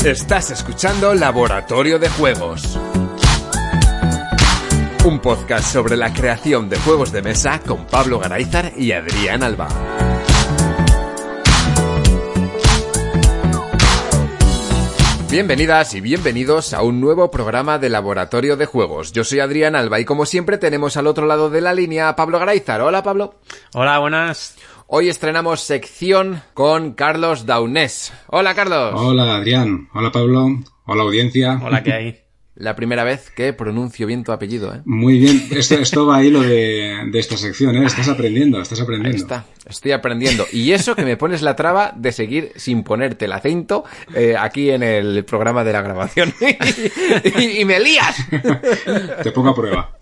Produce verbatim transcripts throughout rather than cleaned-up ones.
Estás escuchando Laboratorio de Juegos, un podcast sobre la creación de juegos de mesa con Pablo Garáizar y Adrián Alba. Bienvenidas y bienvenidos a un nuevo programa de Laboratorio de Juegos. Yo soy Adrián Alba y como siempre tenemos al otro lado de la línea a Pablo Garáizar. Hola, Pablo. Hola, buenas. Hoy estrenamos sección con Carlos Daunés. Hola, Carlos. Hola, Adrián. Hola, Pablo. Hola, audiencia. Hola, ¿qué hay? La primera vez que pronuncio bien tu apellido, ¿eh? Muy bien. Esto, esto va ahí lo de, de esta sección, ¿eh? Estás aprendiendo, estás aprendiendo. Ahí está. Estoy aprendiendo. Y eso que me pones la traba de seguir sin ponerte el acento eh, aquí en el programa de la grabación. y, y, y me lías. Te pongo a prueba.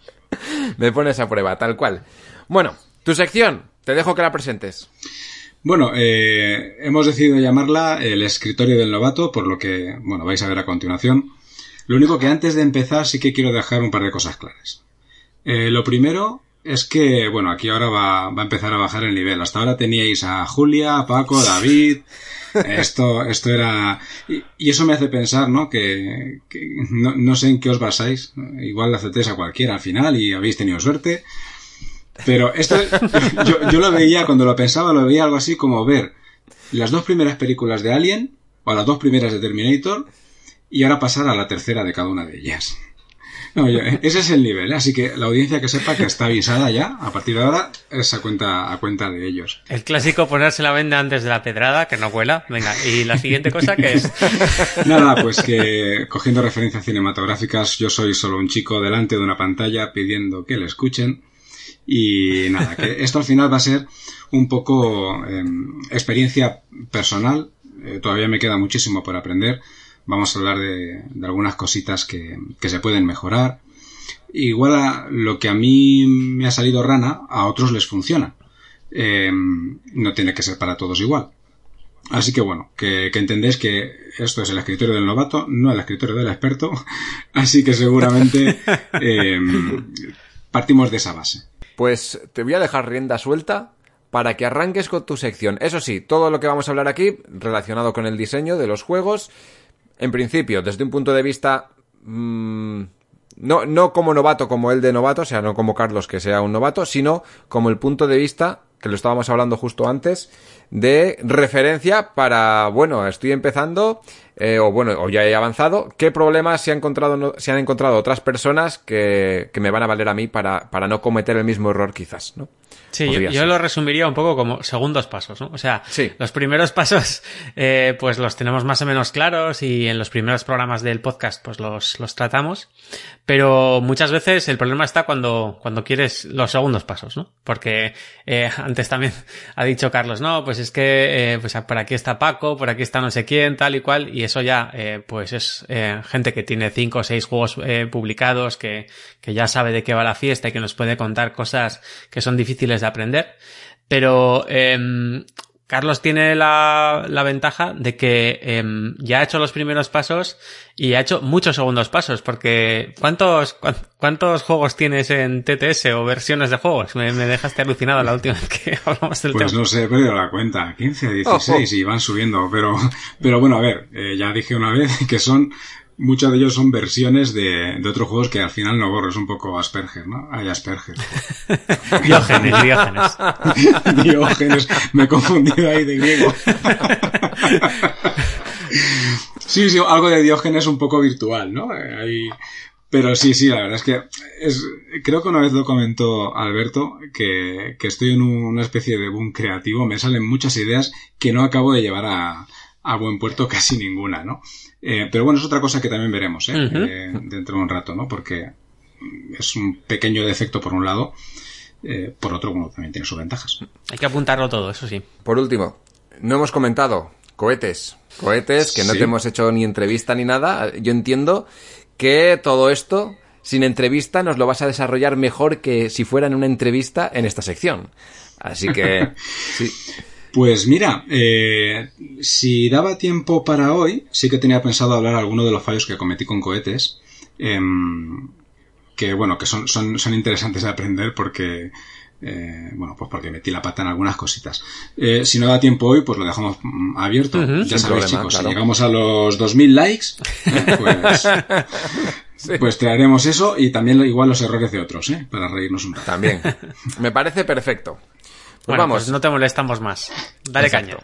Me pones a prueba, tal cual. Bueno, tu sección. Te dejo que la presentes. Bueno, eh, hemos decidido llamarla el escritorio del novato, por lo que, bueno, vais a ver a continuación. Lo único que antes de empezar sí que quiero dejar un par de cosas claras. Eh, lo primero es que, bueno, aquí ahora va, va a empezar a bajar el nivel. Hasta ahora teníais a Julia, a Paco, a David. Esto, esto era... Y, y eso me hace pensar, ¿no? Que, que no, no sé en qué os basáis. Igual le aceptéis a cualquiera al final y habéis tenido suerte. Pero esto, yo, yo lo veía, cuando lo pensaba, lo veía algo así como ver las dos primeras películas de Alien, o las dos primeras de Terminator, y ahora pasar a la tercera de cada una de ellas. No, yo, ese es el nivel, ¿eh? Así que la audiencia que sepa que está avisada ya, a partir de ahora, es a cuenta, a cuenta de ellos. El clásico ponerse la venda antes de la pedrada, que no cuela. Venga, ¿y la siguiente cosa qué es? Nada, pues que, cogiendo referencias cinematográficas, yo soy solo un chico delante de una pantalla pidiendo que le escuchen. Y nada, que esto al final va a ser un poco eh, experiencia personal. Eh, todavía me queda muchísimo por aprender. Vamos a hablar de, de algunas cositas que, que se pueden mejorar. Igual a lo que a mí me ha salido rana, a otros les funciona. Eh, no tiene que ser para todos igual. Así que bueno, que, que entendéis que esto es el escritorio del novato, no el escritorio del experto. Así que seguramente eh, partimos de esa base. Pues te voy a dejar rienda suelta para que arranques con tu sección. Eso sí, todo lo que vamos a hablar aquí relacionado con el diseño de los juegos, en principio, desde un punto de vista mmm, no, no como novato, como el de novato, o sea, no como Carlos que sea un novato, sino como el punto de vista, que lo estábamos hablando justo antes, de referencia para, bueno, estoy empezando, eh, o bueno, o ya he avanzado, qué problemas se han encontrado, se han encontrado otras personas que, que me van a valer a mí para, para no cometer el mismo error quizás, ¿no? Sí, yo, yo lo resumiría un poco como segundos pasos, ¿no? O sea, sí. Los primeros pasos, eh, pues los tenemos más o menos claros y en los primeros programas del podcast, pues los, los tratamos. Pero muchas veces el problema está cuando, cuando quieres los segundos pasos, ¿no? Porque, eh, antes también ha dicho Carlos, no, pues es que, eh, pues por aquí está Paco, por aquí está no sé quién, tal y cual, y eso ya, eh, pues es, eh, gente que tiene cinco o seis juegos, eh, publicados, que, que ya sabe de qué va la fiesta y que nos puede contar cosas que son difíciles de aprender, pero eh, Carlos tiene la, la ventaja de que eh, ya ha hecho los primeros pasos y ha hecho muchos segundos pasos, porque ¿cuántos cuántos juegos tienes en T T S o versiones de juegos? Me, me dejaste alucinado la última vez que hablamos del pues tema. Pues no sé, he perdido la cuenta, quince, dieciséis oh, oh. Y van subiendo, pero pero bueno, a ver, eh, ya dije una vez que son muchos de ellos son versiones de, de otros juegos que al final no borro, es un poco Asperger, ¿no? Ay, Asperger. Diógenes, Diógenes. Diógenes, me he confundido ahí de griego. Sí, sí, algo de Diógenes un poco virtual, ¿no? Ahí... Pero sí, sí, la verdad es que es, creo que una vez lo comentó Alberto, que, que estoy en un, una especie de boom creativo, me salen muchas ideas que no acabo de llevar a, a buen puerto, casi ninguna, ¿no? Eh, pero bueno, es otra cosa que también veremos, ¿eh? Uh-huh. eh dentro de un rato, ¿no? Porque es un pequeño defecto por un lado, eh, por otro, bueno, también tiene sus ventajas. Hay que apuntarlo todo, eso sí. Por último, no hemos comentado cohetes, cohetes que no sí. te hemos hecho ni entrevista ni nada. Yo entiendo que todo esto, sin entrevista, nos lo vas a desarrollar mejor que si fuera en una entrevista en esta sección. Así que... sí. Pues mira, eh, si daba tiempo para hoy, sí que tenía pensado hablar alguno de los fallos que cometí con cohetes, eh, que bueno, que son, son, son interesantes de aprender porque Eh, bueno, pues porque metí la pata en algunas cositas. Eh, si no da tiempo hoy, pues lo dejamos abierto. Uh-huh, ya sabéis, problema, chicos, claro. Si llegamos a los dos mil likes, eh, pues, sí. pues traeremos eso y también igual los errores de otros, ¿eh? Para reírnos un rato. También. Me parece perfecto. Pues bueno, vamos. Pues no te molestamos más. Dale Exacto.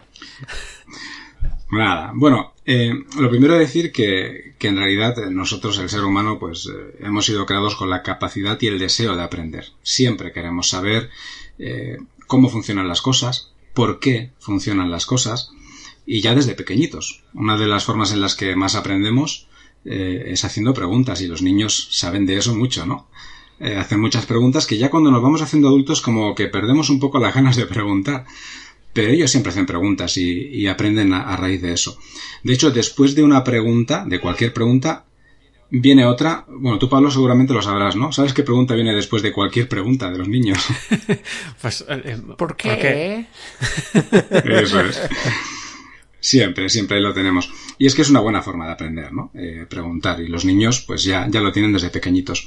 caña. Nada. Bueno, eh, lo primero es decir que, que en realidad nosotros, el ser humano, pues eh, hemos sido creados con la capacidad y el deseo de aprender. Siempre queremos saber eh, cómo funcionan las cosas, por qué funcionan las cosas, y ya desde pequeñitos. Una de las formas en las que más aprendemos eh, es haciendo preguntas, y los niños saben de eso mucho, ¿no? Eh, hacen muchas preguntas que ya cuando nos vamos haciendo adultos como que perdemos un poco las ganas de preguntar. Pero ellos siempre hacen preguntas y, y aprenden a, a raíz de eso. De hecho, después de una pregunta, de cualquier pregunta, viene otra. Bueno, tú, Pablo, seguramente lo sabrás, ¿no? ¿Sabes qué pregunta viene después de cualquier pregunta de los niños? Pues, eh, ¿por qué? ¿Por qué? Eso es. Siempre, siempre lo tenemos. Y es que es una buena forma de aprender, ¿no? Eh, preguntar. Y los niños, pues ya, ya lo tienen desde pequeñitos.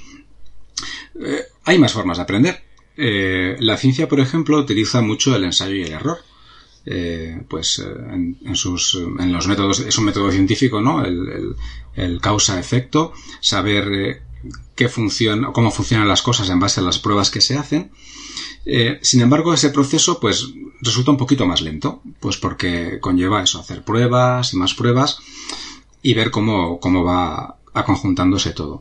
Eh, hay más formas de aprender. Eh, la ciencia, por ejemplo, utiliza mucho el ensayo y el error. Eh, pues eh, en, en sus en los métodos, es un método científico, ¿no? El, el, el causa-efecto, saber eh, qué funciona, cómo funcionan las cosas en base a las pruebas que se hacen. Eh, sin embargo, ese proceso pues resulta un poquito más lento, pues porque conlleva eso, hacer pruebas y más pruebas y ver cómo, cómo va aconjuntándose todo.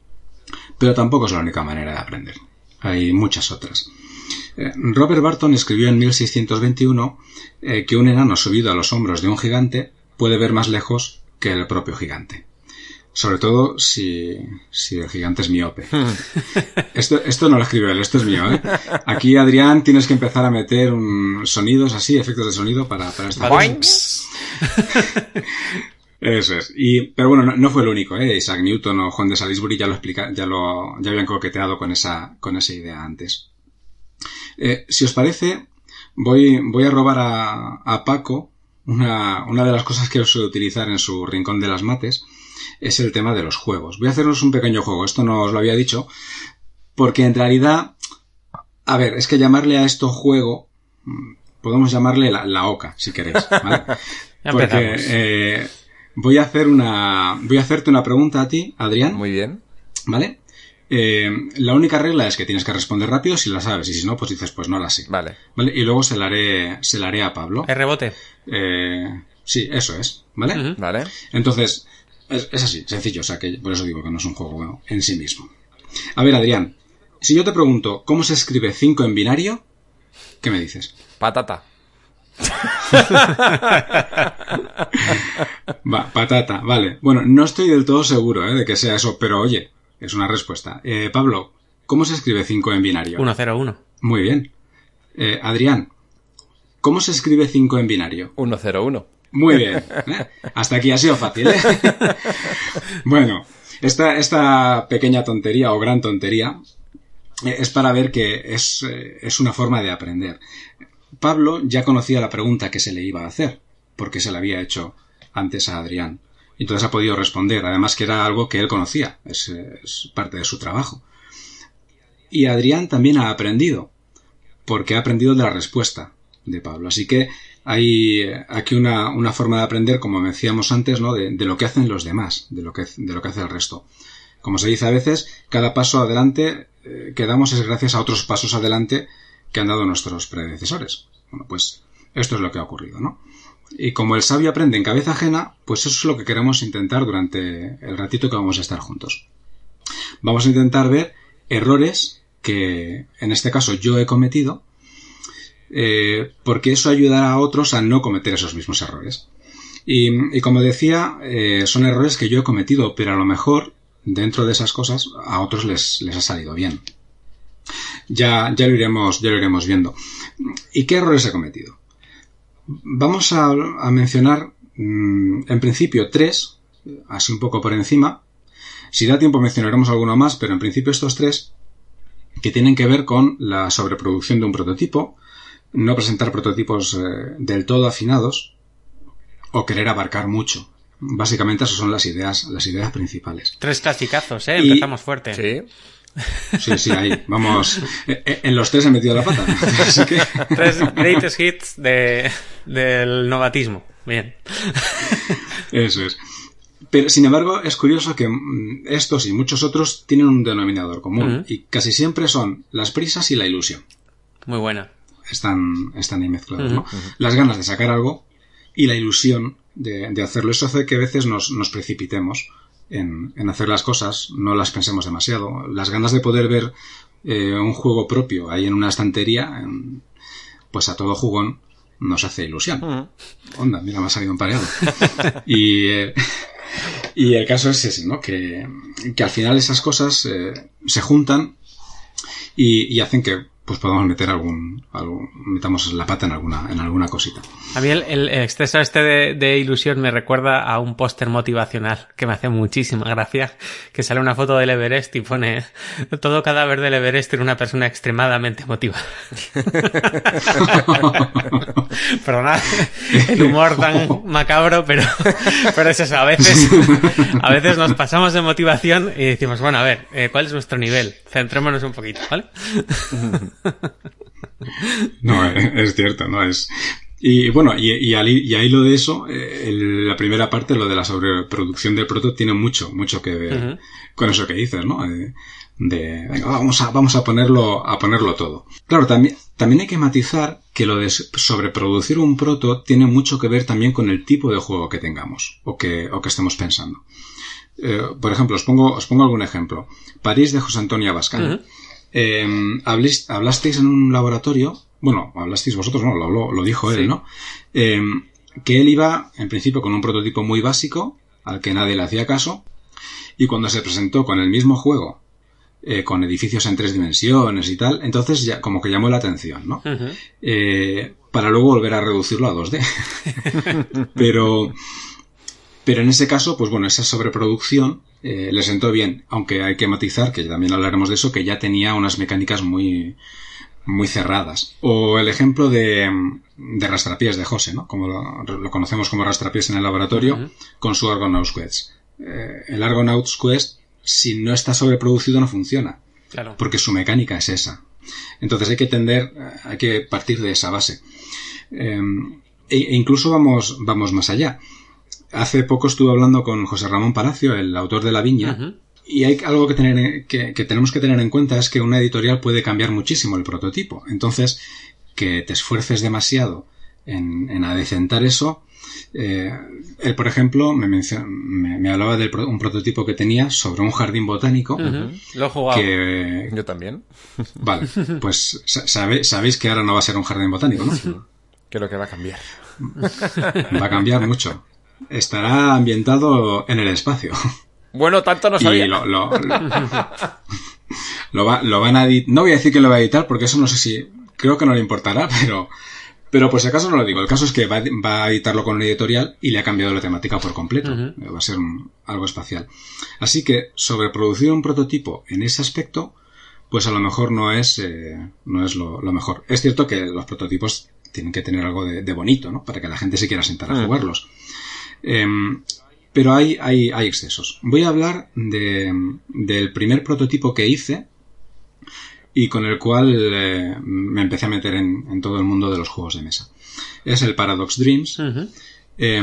Pero tampoco es la única manera de aprender. Hay muchas otras. Robert Barton escribió en mil seiscientos veintiuno eh, que un enano subido a los hombros de un gigante puede ver más lejos que el propio gigante. Sobre todo si, si el gigante es miope. Esto, esto no lo escribió él, esto es mío, ¿eh? Aquí, Adrián, tienes que empezar a meter un, sonidos así, efectos de sonido para, para esta cosa. Eso es. Y, pero bueno, no, no fue el único, ¿eh? Isaac Newton o Juan de Salisbury ya lo explica, ya lo, ya habían coqueteado con esa, con esa idea antes. Eh, si os parece, voy, voy a robar a, a Paco una, una de las cosas que suele utilizar en su rincón de las mates, es el tema de los juegos. Voy a haceros un pequeño juego, esto no os lo había dicho, porque en realidad, a ver, es que llamarle a esto juego, podemos llamarle la, la oca, si queréis, ¿vale? Ya porque, empezamos. eh, voy a hacer una, voy a hacerte una pregunta a ti, Adrián. Muy bien. ¿Vale? Eh, la única regla es que tienes que responder rápido si la sabes, y si no, pues dices, pues no la sé. Vale. ¿Vale? Y luego se la haré, se la haré a Pablo. El rebote. Eh, sí, eso es. ¿Vale? Uh-huh. Vale. Entonces, es, es así, sencillo, o sea que por eso digo que no es un juego bueno, en sí mismo. A ver, Adrián, si yo te pregunto cómo se escribe cinco en binario, ¿qué me dices? Patata. Va, patata, vale. Bueno, no estoy del todo seguro ¿eh? de que sea eso, pero oye, es una respuesta. Eh, Pablo, ¿cómo se escribe cinco en binario? uno cero uno. Muy bien. Eh, Adrián, ¿cómo se escribe cinco en binario? uno cero uno. Muy bien. ¿eh? Hasta aquí ha sido fácil, ¿eh? Bueno, esta, esta pequeña tontería o gran tontería eh, es para ver que es, eh, es una forma de aprender. Pablo ya conocía la pregunta que se le iba a hacer, porque se la había hecho antes a Adrián. Entonces ha podido responder, además que era algo que él conocía, es, es parte de su trabajo. Y Adrián también ha aprendido, porque ha aprendido de la respuesta de Pablo. Así que hay aquí una, una forma de aprender, como decíamos antes, ¿no? De, de lo que hacen los demás, de lo que, de lo que hace el resto. Como se dice a veces, cada paso adelante eh, que damos es gracias a otros pasos adelante que han dado nuestros predecesores. Bueno, pues esto es lo que ha ocurrido, ¿no? Y como el sabio aprende en cabeza ajena, pues eso es lo que queremos intentar durante el ratito que vamos a estar juntos. Vamos a intentar ver errores que, en este caso, yo he cometido, eh, porque eso ayudará a otros a no cometer esos mismos errores. Y, y como decía, eh, son errores que yo he cometido, pero a lo mejor, dentro de esas cosas, a otros les, les ha salido bien. Ya, ya lo iremos, ya lo iremos viendo. ¿Y qué errores he cometido? Vamos a, a mencionar, mmm, en principio, tres, así un poco por encima. Si da tiempo mencionaremos alguno más, pero en principio estos tres, que tienen que ver con la sobreproducción de un prototipo, no presentar prototipos eh, del todo afinados, o querer abarcar mucho. Básicamente esas son las ideas, las ideas principales. Tres clasicazos, ¿eh? Y, empezamos fuerte. Sí. Sí, sí, ahí, vamos. En los tres he metido la pata. Así que... Tres greatest hits de, del novatismo. Bien. Eso es. Pero, sin embargo, es curioso que estos y muchos otros tienen un denominador común. Uh-huh. Y casi siempre son las prisas y la ilusión. Muy buena. Están, están ahí mezclados, uh-huh. ¿no? Uh-huh. Las ganas de sacar algo y la ilusión de, de hacerlo. Eso hace que a veces nos, nos precipitemos en, en hacer las cosas, no las pensemos demasiado. Las ganas de poder ver eh, un juego propio ahí en una estantería, en, pues a todo jugón nos hace ilusión. Uh-huh. Onda, mira, me ha salido un pareado. y... Eh, Y el caso es ese, ¿no? Que, que al final esas cosas eh, se juntan y, y hacen que pues podamos meter algún, algún metamos la pata en alguna en alguna cosita. A mí el, el exceso este de, de ilusión me recuerda a un póster motivacional que me hace muchísima gracia, que sale una foto del Everest y pone todo cadáver del Everest tiene una persona extremadamente motivada. Perdona el humor tan macabro, pero, pero es eso, a veces a veces nos pasamos de motivación y decimos, bueno, a ver, eh, ¿cuál es nuestro nivel? Centrémonos un poquito, ¿vale? No, es cierto, no es. Y bueno, y, y, al, y a hilo de eso, eh, el, la primera parte, lo de la sobreproducción del proto, tiene mucho, mucho que ver uh-huh. con eso que dices, ¿no? De, de venga, vamos a, vamos a ponerlo, a ponerlo todo. Claro, también, también hay que matizar que lo de sobreproducir un proto tiene mucho que ver también con el tipo de juego que tengamos o que, o que estemos pensando. Eh, por ejemplo, os pongo, os pongo algún ejemplo. París de José Antonio Abascal. Uh-huh. Eh, habléis, hablasteis en un laboratorio, bueno, hablasteis vosotros, no, lo, lo dijo él, sí. ¿no? Eh, que él iba, en principio, con un prototipo muy básico, al que nadie le hacía caso, y cuando se presentó con el mismo juego, eh, con edificios en tres dimensiones y tal, entonces ya como que llamó la atención, ¿no? Uh-huh. Eh, para luego volver a reducirlo a dos D. pero, pero en ese caso, pues bueno, esa sobreproducción Eh, le sentó bien, aunque hay que matizar, que también hablaremos de eso, que ya tenía unas mecánicas muy muy cerradas. O el ejemplo de, de Rastrapiés de José, ¿no? Como lo, lo conocemos como Rastrapiés en el laboratorio, uh-huh. con su Argonauts Quest. Eh, el Argonauts Quest, si no está sobreproducido, no funciona. Claro. Porque su mecánica es esa. Entonces hay que tender, hay que partir de esa base. Eh, e incluso vamos, vamos más allá. Hace poco estuve hablando con José Ramón Palacio, el autor de La Viña, uh-huh. y hay algo que, tener, que, que tenemos que tener en cuenta es que una editorial puede cambiar muchísimo el prototipo. Entonces, que te esfuerces demasiado en, en adecentar eso. Eh, él, por ejemplo, me, mencion, me, me hablaba de un prototipo que tenía sobre un jardín botánico. Uh-huh. Lo he jugado. Que, Yo también. Vale, pues sabe, sabéis que ahora no va a ser un jardín botánico, ¿no? Sí, que lo que va a cambiar. Va a cambiar mucho. Estará ambientado en el espacio. Bueno, tanto no sabía. Y lo, lo, lo, lo, va, lo van a editar. No voy a decir que lo va a editar porque eso no sé si... Creo que no le importará, pero... Pero por si acaso no lo digo. El caso es que va, va a editarlo con una editorial y le ha cambiado la temática por completo. Uh-huh. Va a ser un, algo espacial. Así que sobreproducir un prototipo en ese aspecto, pues a lo mejor no es, eh, no es lo, lo mejor. Es cierto que los prototipos tienen que tener algo de, de bonito, ¿no? Para que la gente se quiera sentar a uh-huh. jugarlos. Eh, pero hay, hay, hay excesos. Voy a hablar de, del primer prototipo que hice y con el cual eh, me empecé a meter en, en todo el mundo de los juegos de mesa. Es el Paradox Dreams. Uh-huh. Eh,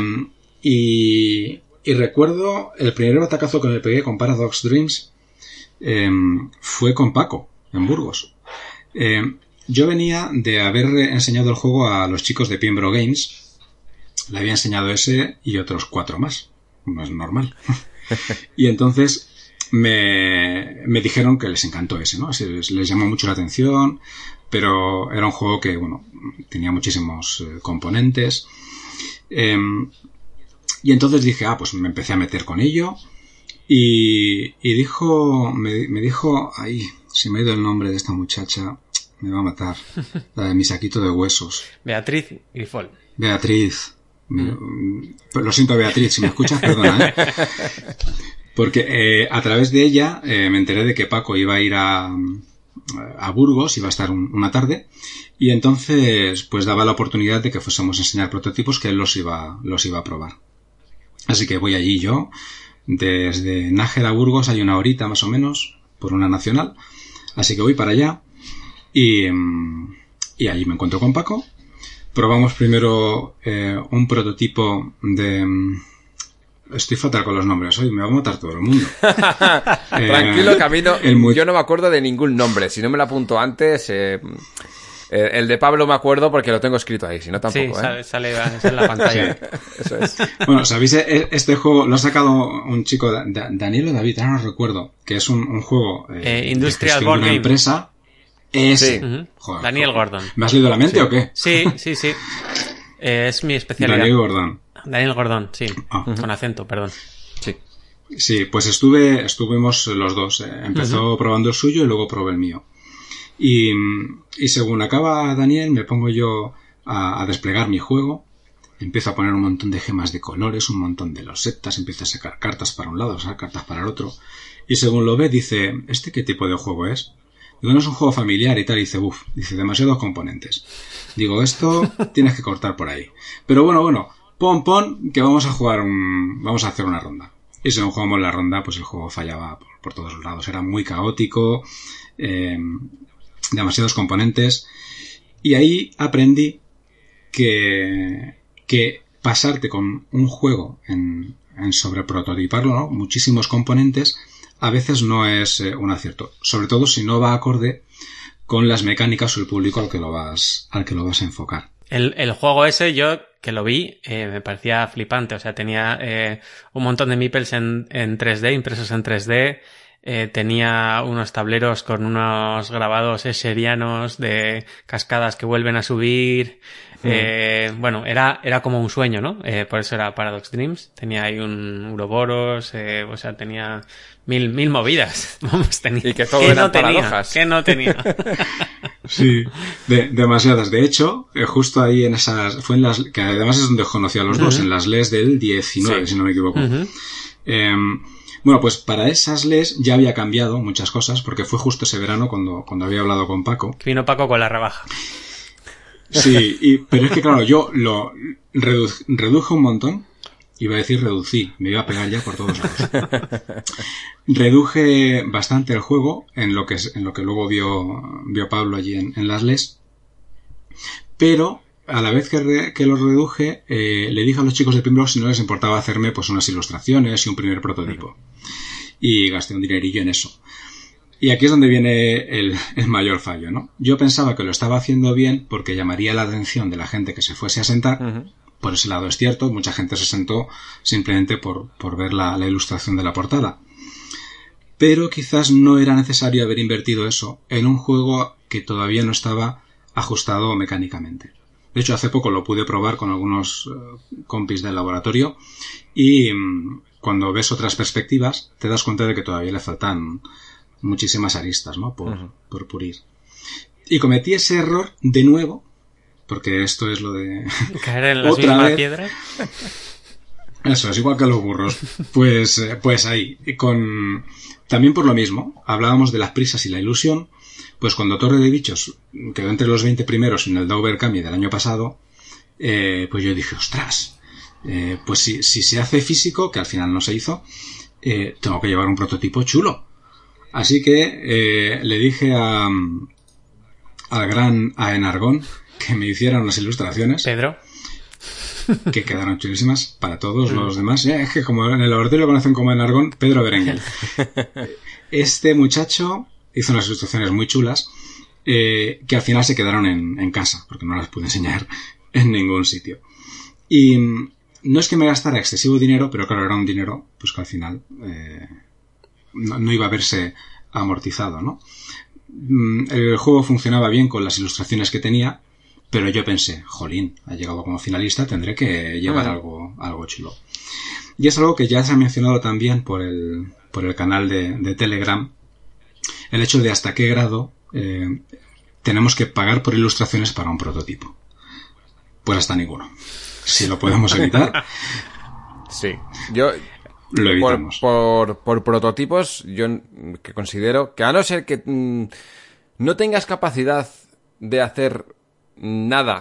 y, y recuerdo el primer batacazo que me pegué con Paradox Dreams eh, fue con Paco, en Burgos. Eh, yo venía de haber enseñado el juego a los chicos de Piembro Games. Le había enseñado ese y otros cuatro más. No es normal. Y entonces me, me dijeron que les encantó ese, ¿no? Les, les llamó mucho la atención, pero era un juego que, bueno, tenía muchísimos eh, componentes. Eh, y entonces dije, ah, pues me empecé a meter con ello. Y, y dijo, me, me dijo, ay, se me ha ido el nombre de esta muchacha, me va a matar. La de mi saquito de huesos. Beatriz Grifol. Beatriz. Mm. Lo siento, Beatriz, si me escuchas, perdona, ¿eh? Porque eh, a través de ella eh, me enteré de que Paco iba a ir a, a Burgos, iba a estar un, una tarde, y entonces pues daba la oportunidad de que fuésemos a enseñar prototipos que él los iba, los iba a probar. Así que voy allí yo, desde Nájera a Burgos hay una horita más o menos, por una nacional. Así que voy para allá y, y allí me encuentro con Paco. Probamos primero eh, un prototipo de... Estoy fatal con los nombres hoy, me va a matar todo el mundo. Tranquilo, eh, Camino, muy... yo no me acuerdo de ningún nombre. Si no me lo apunto antes... Eh... El de Pablo me acuerdo porque lo tengo escrito ahí, si no tampoco, sí, ¿eh? sale, sale en la pantalla. Sí. Eso es. Bueno, ¿sabéis? Este juego lo ha sacado un chico, da- Daniel o David, ahora no recuerdo, que es un, un juego eh, eh, Industrial de Board una Game. empresa. Ese. Sí. Uh-huh. Joder, Daniel joder. Gordon. ¿Me has leído la mente sí. o qué? Sí, sí, sí. Eh, es mi especialidad. Daniel Gordon. Daniel Gordon, sí. Ah. Con acento, perdón. Sí. Sí, pues estuve, estuvimos los dos. Eh. Empezó uh-huh. probando el suyo y luego probé el mío. Y, y según acaba Daniel, me pongo yo a, a desplegar mi juego. Empiezo a poner un montón de gemas de colores, un montón de losetas, empiezo a sacar cartas para un lado, sacar cartas para el otro. Y según lo ve, dice, ¿este qué tipo de juego es? Digo, no es un juego familiar y tal. Y dice, uff, dice, demasiados componentes. Digo, esto tienes que cortar por ahí. Pero bueno, bueno, pon, pon, que vamos a jugar un, vamos a hacer una ronda. Y según jugamos la ronda, pues el juego fallaba por, por todos los lados. Era muy caótico, eh, demasiados componentes. Y ahí aprendí que, que pasarte con un juego en, en sobreprototiparlo, ¿no? Muchísimos componentes, a veces no es eh, un acierto. Sobre todo si no va acorde con las mecánicas o el público al que lo vas, al que lo vas a enfocar. El, el juego ese, yo que lo vi, eh, me parecía flipante. O sea, tenía eh, un montón de meeples en, en tres D, impresos en tres D. Eh, tenía unos tableros con unos grabados escherianos de cascadas que vuelven a subir. Mm. Eh, bueno, era, era como un sueño, ¿no? Eh, por eso era Paradox Dreams. Tenía ahí un Uroboros, eh, o sea, tenía mil, mil movidas. Vamos, tenía. Y que todo eran no paradojas. Que no tenía. Sí, de, demasiadas. De hecho, eh, justo ahí en esas, fue en las, que además es donde conocí a los uh-huh. dos, en las L E S del diecinueve, sí. si no me equivoco. Uh-huh. Eh, Bueno, pues para esas L E S ya había cambiado muchas cosas, porque fue justo ese verano cuando, cuando había hablado con Paco. Vino Paco con la rebaja. Sí, y, pero es que claro, yo lo redu, reduje un montón. Iba a decir reducí, me iba a pegar ya por todos lados. Reduje bastante el juego en lo que, en lo que luego vio, vio Pablo allí en, en las L E S. Pero a la vez que, re, que lo reduje, eh, le dije a los chicos de primero si no les importaba hacerme pues unas ilustraciones y un primer prototipo. Y gasté un dinerillo en eso. Y aquí es donde viene el, el mayor fallo, ¿no? Yo pensaba que lo estaba haciendo bien porque llamaría la atención de la gente que se fuese a sentar. Uh-huh. Por ese lado es cierto, mucha gente se sentó simplemente por, por ver la, la ilustración de la portada. Pero quizás no era necesario haber invertido eso en un juego que todavía no estaba ajustado mecánicamente. De hecho, hace poco lo pude probar con algunos uh, compis del laboratorio y um, cuando ves otras perspectivas te das cuenta de que todavía le faltan muchísimas aristas, ¿no? Por, uh-huh. por pulir. Y cometí ese error de nuevo, porque esto es lo de... Caer en la misma vez... piedra. Eso, es igual que los burros. Pues, eh, pues ahí, con... También por lo mismo, hablábamos de las prisas y la ilusión. Pues cuando Torre de Bichos quedó entre los veinte primeros en el Dover Kami del año pasado, eh, pues yo dije, ostras, eh, pues si, si se hace físico, que al final no se hizo, eh, tengo que llevar un prototipo chulo. Así que eh, le dije a, al gran Aen Argón que me hiciera unas ilustraciones. Pedro. Que quedaron chulísimas para todos los demás. Eh, es que como en el laboratorio lo conocen como Aen Argón, Pedro Berenguel. Este muchacho hizo unas ilustraciones muy chulas eh, que al final se quedaron en, en casa porque no las pude enseñar en ningún sitio. Y no es que me gastara excesivo dinero, pero claro, era un dinero pues que al final eh, no, no iba a verse amortizado, ¿no? El juego funcionaba bien con las ilustraciones que tenía, pero yo pensé, jolín, ha llegado como finalista, tendré que llevar uh-huh. algo, algo chulo. Y es algo que ya se ha mencionado también por el, por el canal de, de Telegram, el hecho de hasta qué grado eh, tenemos que pagar por ilustraciones para un prototipo. Pues hasta ninguno. Si lo podemos evitar. Sí, yo lo evitamos. Por, por, por prototipos, yo que considero que a no ser que mmm, no tengas capacidad de hacer nada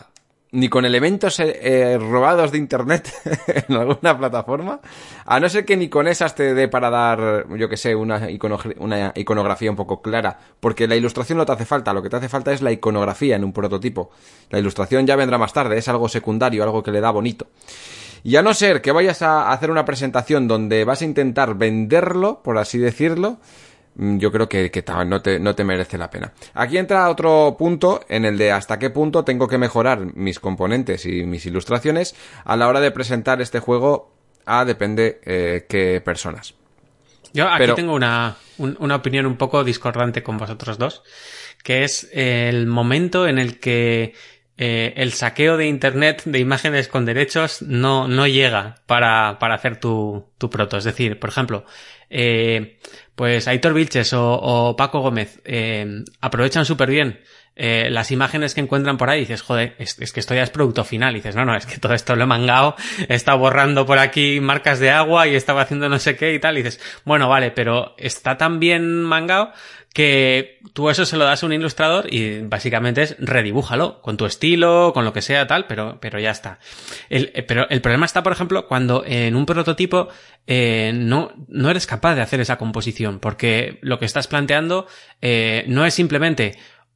ni con elementos eh, robados de internet en alguna plataforma, a no ser que ni con esas te dé para dar, yo que sé, una, icono- una iconografía un poco clara, porque la ilustración no te hace falta, lo que te hace falta es la iconografía en un prototipo. La ilustración ya vendrá más tarde, es algo secundario, algo que le da bonito. Y a no ser que vayas a hacer una presentación donde vas a intentar venderlo, por así decirlo, yo creo que, que no te, no te merece la pena. Aquí entra otro punto en el de hasta qué punto tengo que mejorar mis componentes y mis ilustraciones a la hora de presentar este juego a depende eh, qué personas. Yo aquí Pero... tengo una, un, una opinión un poco discordante con vosotros dos, que es el momento en el que eh, el saqueo de internet de imágenes con derechos no, no llega para, para hacer tu, tu proto. Es decir, por ejemplo, eh, pues Aitor Vilches o, o Paco Gómez eh, aprovechan súper bien eh, las imágenes que encuentran por ahí y dices, joder, es, es que esto ya es producto final. Y dices, no, no, es que todo esto lo he mangado, he estado borrando por aquí marcas de agua y estaba haciendo no sé qué y tal. Y dices, bueno, vale, pero está tan bien mangado que tú eso se lo das a un ilustrador y básicamente es redibújalo con tu estilo, con lo que sea tal, pero pero ya está. El, pero el problema está, por ejemplo, cuando en un prototipo eh, no no eres capaz de hacer esa composición, porque lo que estás planteando eh, no es simplemente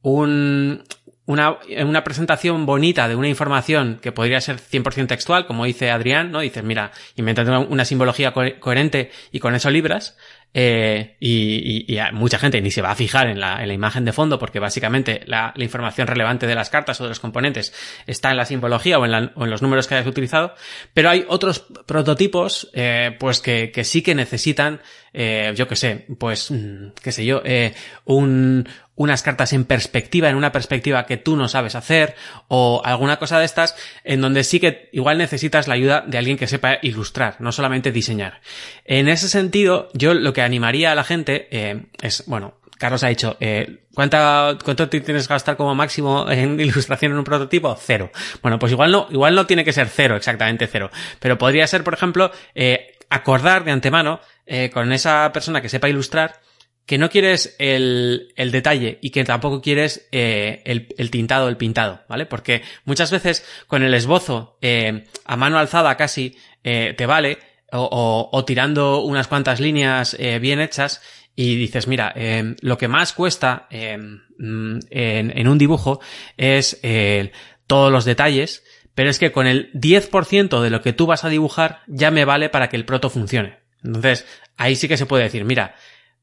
un una una presentación bonita de una información que podría ser cien por ciento textual, como dice Adrián, ¿no? Dices, mira, invéntate una, una simbología co- coherente y con eso libras. Eh, y, y, y mucha gente ni se va a fijar en la, en la imagen de fondo porque básicamente la, la información relevante de las cartas o de los componentes está en la simbología o en, la, o en los números que hayas utilizado, pero hay otros prototipos eh, pues que, que sí que necesitan eh, yo qué sé, pues qué sé yo, eh, un unas cartas en perspectiva, en una perspectiva que tú no sabes hacer, o alguna cosa de estas, en donde sí que igual necesitas la ayuda de alguien que sepa ilustrar, no solamente diseñar. En ese sentido, yo lo que animaría a la gente eh, es, bueno, Carlos ha dicho, eh, ¿cuánta, ¿cuánto te tienes que gastar como máximo en ilustración en un prototipo? Cero. Bueno, pues igual no, igual no tiene que ser cero, exactamente cero, pero podría ser, por ejemplo, eh, acordar de antemano eh, con esa persona que sepa ilustrar que no quieres el, el detalle y que tampoco quieres eh, el, el tintado, el pintado, ¿vale? Porque muchas veces con el esbozo eh, a mano alzada casi eh, te vale, o, o, o tirando unas cuantas líneas eh, bien hechas y dices, mira, eh, lo que más cuesta eh, en, en un dibujo es eh, todos los detalles, pero es que con el diez por ciento de lo que tú vas a dibujar ya me vale para que el proto funcione. Entonces, ahí sí que se puede decir, mira,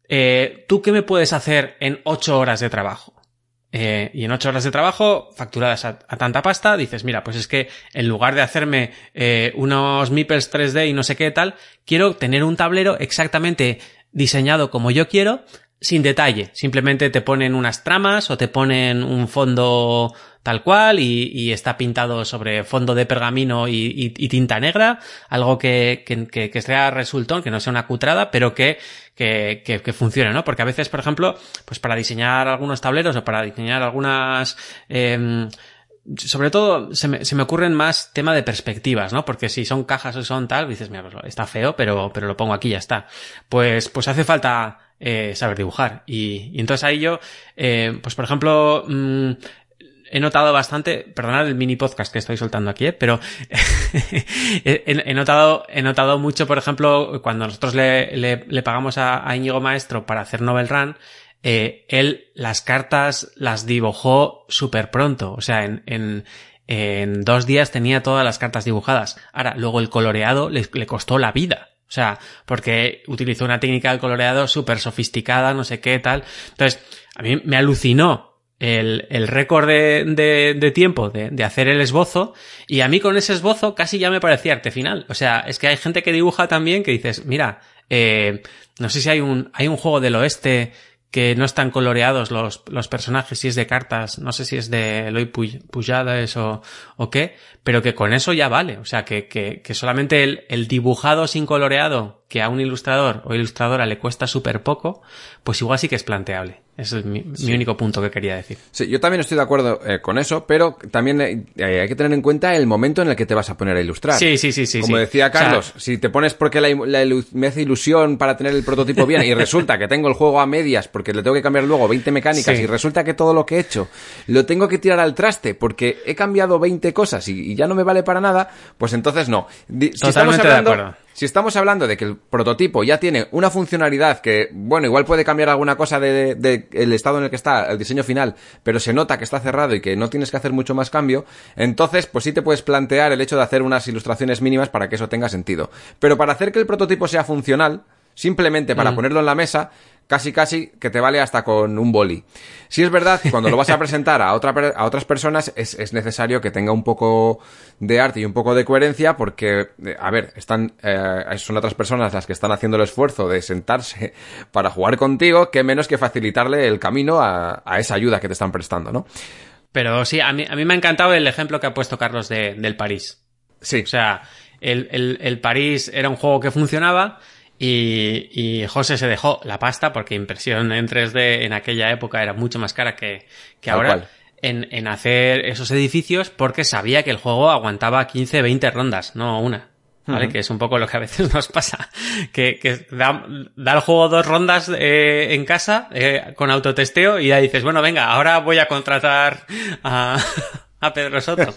Eh, ¿tú qué me puedes hacer en ocho horas de trabajo? Eh, y en ocho horas de trabajo, facturadas a, a tanta pasta, dices, mira, pues es que en lugar de hacerme eh, unos meeples tres D y no sé qué tal, quiero tener un tablero exactamente diseñado como yo quiero, sin detalle. Simplemente te ponen unas tramas o te ponen un fondo tal cual y, y está pintado sobre fondo de pergamino y, y, y tinta negra, algo que, que, que, que sea resultón, que no sea una cutrada, pero que, que, que, que funcione, ¿no? Porque a veces, por ejemplo, pues para diseñar algunos tableros o para diseñar algunas, eh, sobre todo se me, se me ocurren más tema de perspectivas, ¿no? Porque si son cajas o son tal, dices, mira, pues está feo, pero, pero lo pongo aquí y ya está. Pues, pues hace falta eh, saber dibujar. Y, y entonces ahí yo, eh, pues por ejemplo, mmm, he notado bastante, perdonad el mini podcast que estoy soltando aquí, ¿eh? Pero he, he notado, he notado mucho, por ejemplo, cuando nosotros le, le, le pagamos a, a Íñigo Maestro para hacer Novel Run, eh, él las cartas las dibujó súper pronto, o sea, en, en, en dos días tenía todas las cartas dibujadas. Ahora, luego el coloreado le, le costó la vida. O sea, porque utilizó una técnica de coloreado súper sofisticada, no sé qué, tal. Entonces, a mí me alucinó el, el récord de, de, de tiempo de, de hacer el esbozo, y a mí con ese esbozo casi ya me parecía arte final. O sea, es que hay gente que dibuja también que dices, mira, eh, no sé si hay un, hay un juego del oeste que no están coloreados los, los personajes, si es de cartas, no sé si es de Eloy Pujades o, o qué, pero que con eso ya vale. O sea, que, que, que solamente el, el dibujado sin coloreado que a un ilustrador o ilustradora le cuesta súper poco, pues igual sí que es planteable. Ese es mi, sí. mi único punto que quería decir. Sí, yo también estoy de acuerdo eh, con eso, pero también eh, hay que tener en cuenta el momento en el que te vas a poner a ilustrar. Sí, sí, sí. sí Como sí. decía Carlos, o sea, si te pones porque la, la ilu- me hace ilusión para tener el prototipo bien y resulta que tengo el juego a medias porque le tengo que cambiar luego veinte mecánicas sí. y resulta que todo lo que he hecho lo tengo que tirar al traste porque he cambiado veinte cosas y, y ya no me vale para nada, pues entonces no. Si Totalmente estamos hablando, de acuerdo. Si estamos hablando de que el prototipo ya tiene una funcionalidad que, bueno, igual puede cambiar alguna cosa de, de, de el estado en el que está, el diseño final, pero se nota que está cerrado y que no tienes que hacer mucho más cambio, entonces pues sí te puedes plantear el hecho de hacer unas ilustraciones mínimas para que eso tenga sentido. Pero para hacer que el prototipo sea funcional, simplemente para mm. ponerlo en la mesa, casi casi que te vale hasta con un boli. Sí es verdad que cuando lo vas a presentar a otra a otras personas es, es necesario que tenga un poco de arte y un poco de coherencia porque, a ver, están eh, son otras personas las que están haciendo el esfuerzo de sentarse para jugar contigo, que menos que facilitarle el camino a, a esa ayuda que te están prestando, ¿no? Pero sí, a mí, a mí me ha encantado el ejemplo que ha puesto Carlos de, del París. Sí. O sea, el, el, el París era un juego que funcionaba. Y, y José se dejó la pasta porque impresión en tres D en aquella época era mucho más cara que, que ahora en, en hacer esos edificios porque sabía que el juego aguantaba quince, veinte rondas, no una. ¿Vale? Uh-huh. Que es un poco lo que a veces nos pasa. Que, que da, da el juego dos rondas eh, en casa eh, con autotesteo y ya dices, bueno, venga, ahora voy a contratar a... a Pedro Soto.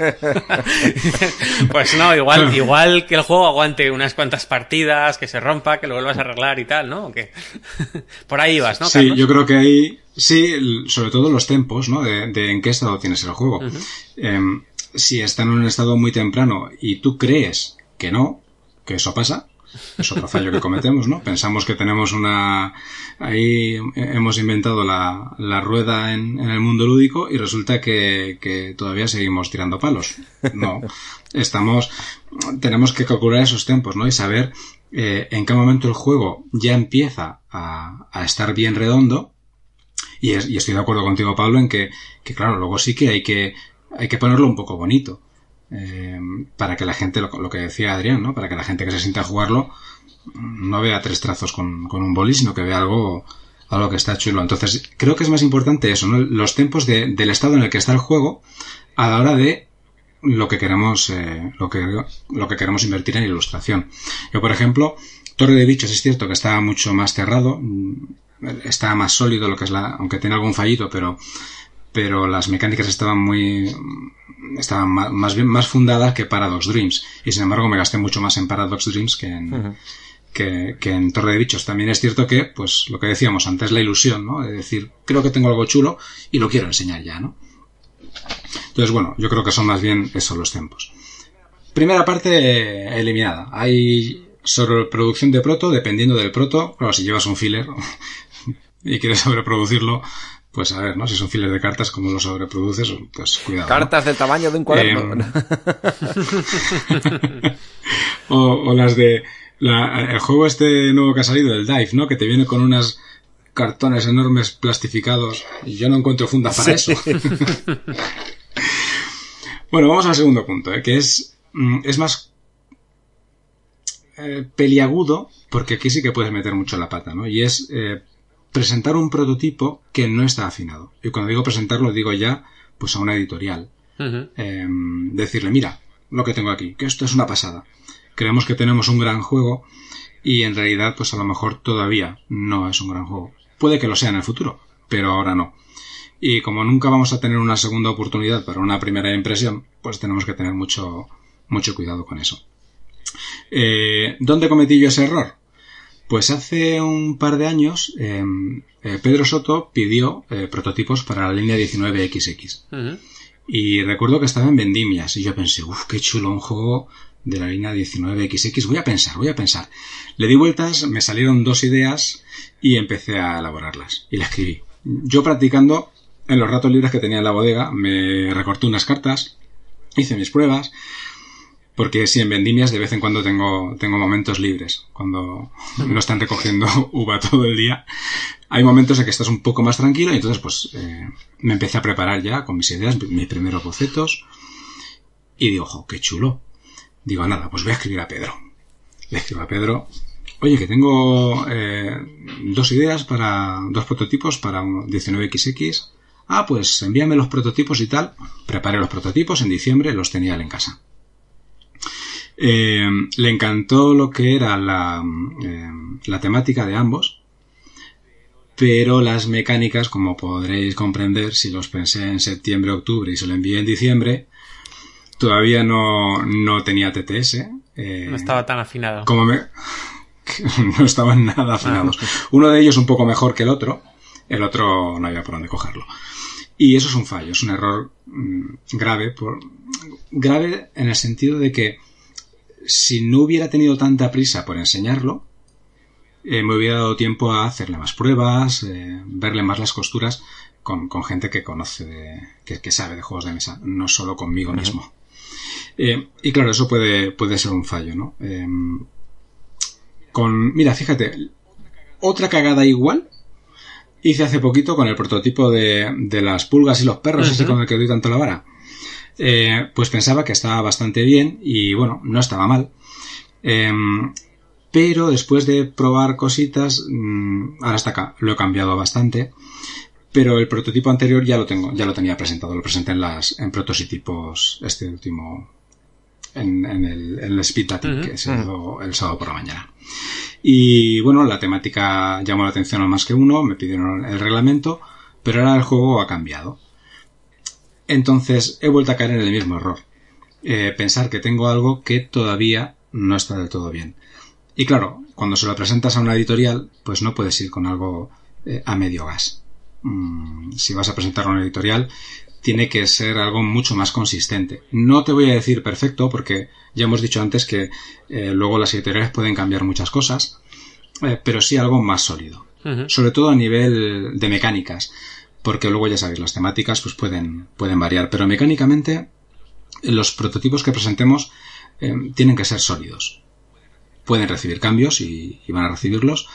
Pues no, igual, igual que el juego aguante unas cuantas partidas, que se rompa, que lo vuelvas a arreglar y tal, ¿no? Que por ahí ibas, ¿no, Carlos? Sí, yo creo que ahí, sí, sobre todo los tempos, ¿no? De, de en qué estado tienes el juego. Uh-huh. Eh, si está en un estado muy temprano y tú crees que no, que eso pasa, es otro fallo que cometemos, ¿no? Pensamos que tenemos una... Ahí hemos inventado la, la rueda en, en el mundo lúdico y resulta que, que todavía seguimos tirando palos. No. Estamos... Tenemos que calcular esos tiempos, ¿no? Y saber eh, en qué momento el juego ya empieza a, a estar bien redondo. Y, es, y estoy de acuerdo contigo, Pablo, en que, que claro, luego sí que hay que, hay que ponerlo un poco bonito. Eh, para que la gente, lo, lo que decía Adrián, ¿no? Para que la gente que se sienta a jugarlo no vea tres trazos con, con un boli, sino que vea algo, algo que está chulo. Entonces, creo que es más importante eso, ¿no? Los tiempos de, del estado en el que está el juego a la hora de lo que queremos, eh, lo que, lo que queremos invertir en ilustración. Yo, por ejemplo, Torre de Bichos es cierto que está mucho más cerrado, está más sólido lo que es la, aunque tiene algún fallito, pero pero las mecánicas estaban muy estaban más, más bien más fundadas que Paradox Dreams y sin embargo me gasté mucho más en Paradox Dreams que en uh-huh. que, que en Torre de Bichos. También es cierto que, pues lo que decíamos antes, la ilusión, ¿no? De decir, creo que tengo algo chulo y lo quiero enseñar ya, ¿no? Entonces, bueno, yo creo que son más bien eso los tiempos. Primera parte eh, eliminada. Hay sobreproducción de proto, dependiendo del proto. Claro, si llevas un filler y quieres sobreproducirlo, pues a ver, ¿no? Si son files de cartas, como lo sobreproduces, pues cuidado. Cartas, ¿no? Del tamaño de un cuaderno. Eh... o, o las de... La, el juego este nuevo que ha salido, el Dive, ¿no? Que te viene con unos cartones enormes plastificados. Y yo no encuentro funda para sí. eso. Bueno, vamos al segundo punto, ¿eh? Que es... Es más... Eh, peliagudo, porque aquí sí que puedes meter mucho la pata, ¿no? Y es... Eh, presentar un prototipo que no está afinado. Y cuando digo presentarlo, digo ya pues a una editorial. Uh-huh. Eh, decirle, mira, lo que tengo aquí, que esto es una pasada. Creemos que tenemos un gran juego y en realidad pues a lo mejor todavía no es un gran juego. Puede que lo sea en el futuro, pero ahora no. Y como nunca vamos a tener una segunda oportunidad para una primera impresión, pues tenemos que tener mucho, mucho cuidado con eso. Eh, ¿Dónde cometí yo ese error? Pues hace un par de años eh, eh, Pedro Soto pidió eh, prototipos para la línea diecinueve equis equis. Uh-huh. Y recuerdo que estaba en Vendimias y yo pensé, uff, qué chulo un juego de la línea diecinueve equis equis. Voy a pensar, voy a pensar. Le di vueltas, me salieron dos ideas y empecé a elaborarlas. Y la escribí. Yo practicando en los ratos libres que tenía en la bodega, me recorté unas cartas, hice mis pruebas. Porque sí, en Vendimias de vez en cuando tengo, tengo momentos libres. Cuando no están recogiendo uva todo el día. Hay momentos en que estás un poco más tranquilo y entonces pues eh, me empecé a preparar ya con mis ideas, mis primeros bocetos. Y digo, ojo, qué chulo. Digo, nada, pues voy a escribir a Pedro. Le escribo a Pedro. oye, que tengo eh, dos ideas para dos prototipos para un diecinueve equis equis. Ah, pues envíame los prototipos y tal. Preparé los prototipos en diciembre, los tenía él en casa. Eh, le encantó lo que era la, eh, la temática de ambos, pero las mecánicas, como podréis comprender, si los pensé en septiembre, octubre y se lo envié en diciembre, todavía no, no tenía T T S. Eh, no estaba tan afinado. Como me... no estaban nada afinados. Ah. Uno de ellos un poco mejor que el otro, el otro no había por dónde cogerlo. Y eso es un fallo, es un error mmm, grave, por... grave en el sentido de que si no hubiera tenido tanta prisa por enseñarlo, eh, me hubiera dado tiempo a hacerle más pruebas, eh, verle más las costuras con, con gente que conoce, de, que, que sabe de juegos de mesa, no solo conmigo uh-huh. mismo. Eh, y claro, eso puede, puede ser un fallo, ¿no? Eh, con, mira, fíjate, otra cagada igual hice hace poquito con el prototipo de, de las pulgas y los perros, uh-huh. ese con el que doy tanto la vara. Eh, pues pensaba que estaba bastante bien y bueno, no estaba mal. Eh, pero después de probar cositas, mmm, ahora está acá, lo he cambiado bastante. Pero el prototipo anterior ya lo tengo, ya lo tenía presentado, lo presenté en las, en prototipos, este último, en, en el, en el Speed Dating, uh-huh. que se dio el sábado por la mañana. Y bueno, la temática llamó la atención a más que uno, me pidieron el reglamento, pero ahora el juego ha cambiado. Entonces he vuelto a caer en el mismo error. Eh, pensar que tengo algo que todavía no está del todo bien. Y claro, cuando se lo presentas a una editorial, pues no puedes ir con algo eh, a medio gas. Mm, si vas a presentar a una editorial, tiene que ser algo mucho más consistente. No te voy a decir perfecto, porque ya hemos dicho antes que eh, luego las editoriales pueden cambiar muchas cosas, eh, pero sí algo más sólido. Uh-huh. Sobre todo a nivel de mecánicas, porque luego ya sabéis, las temáticas pues pueden, pueden variar, pero mecánicamente los prototipos que presentemos eh, tienen que ser sólidos. Pueden recibir cambios y, y van a recibirlos,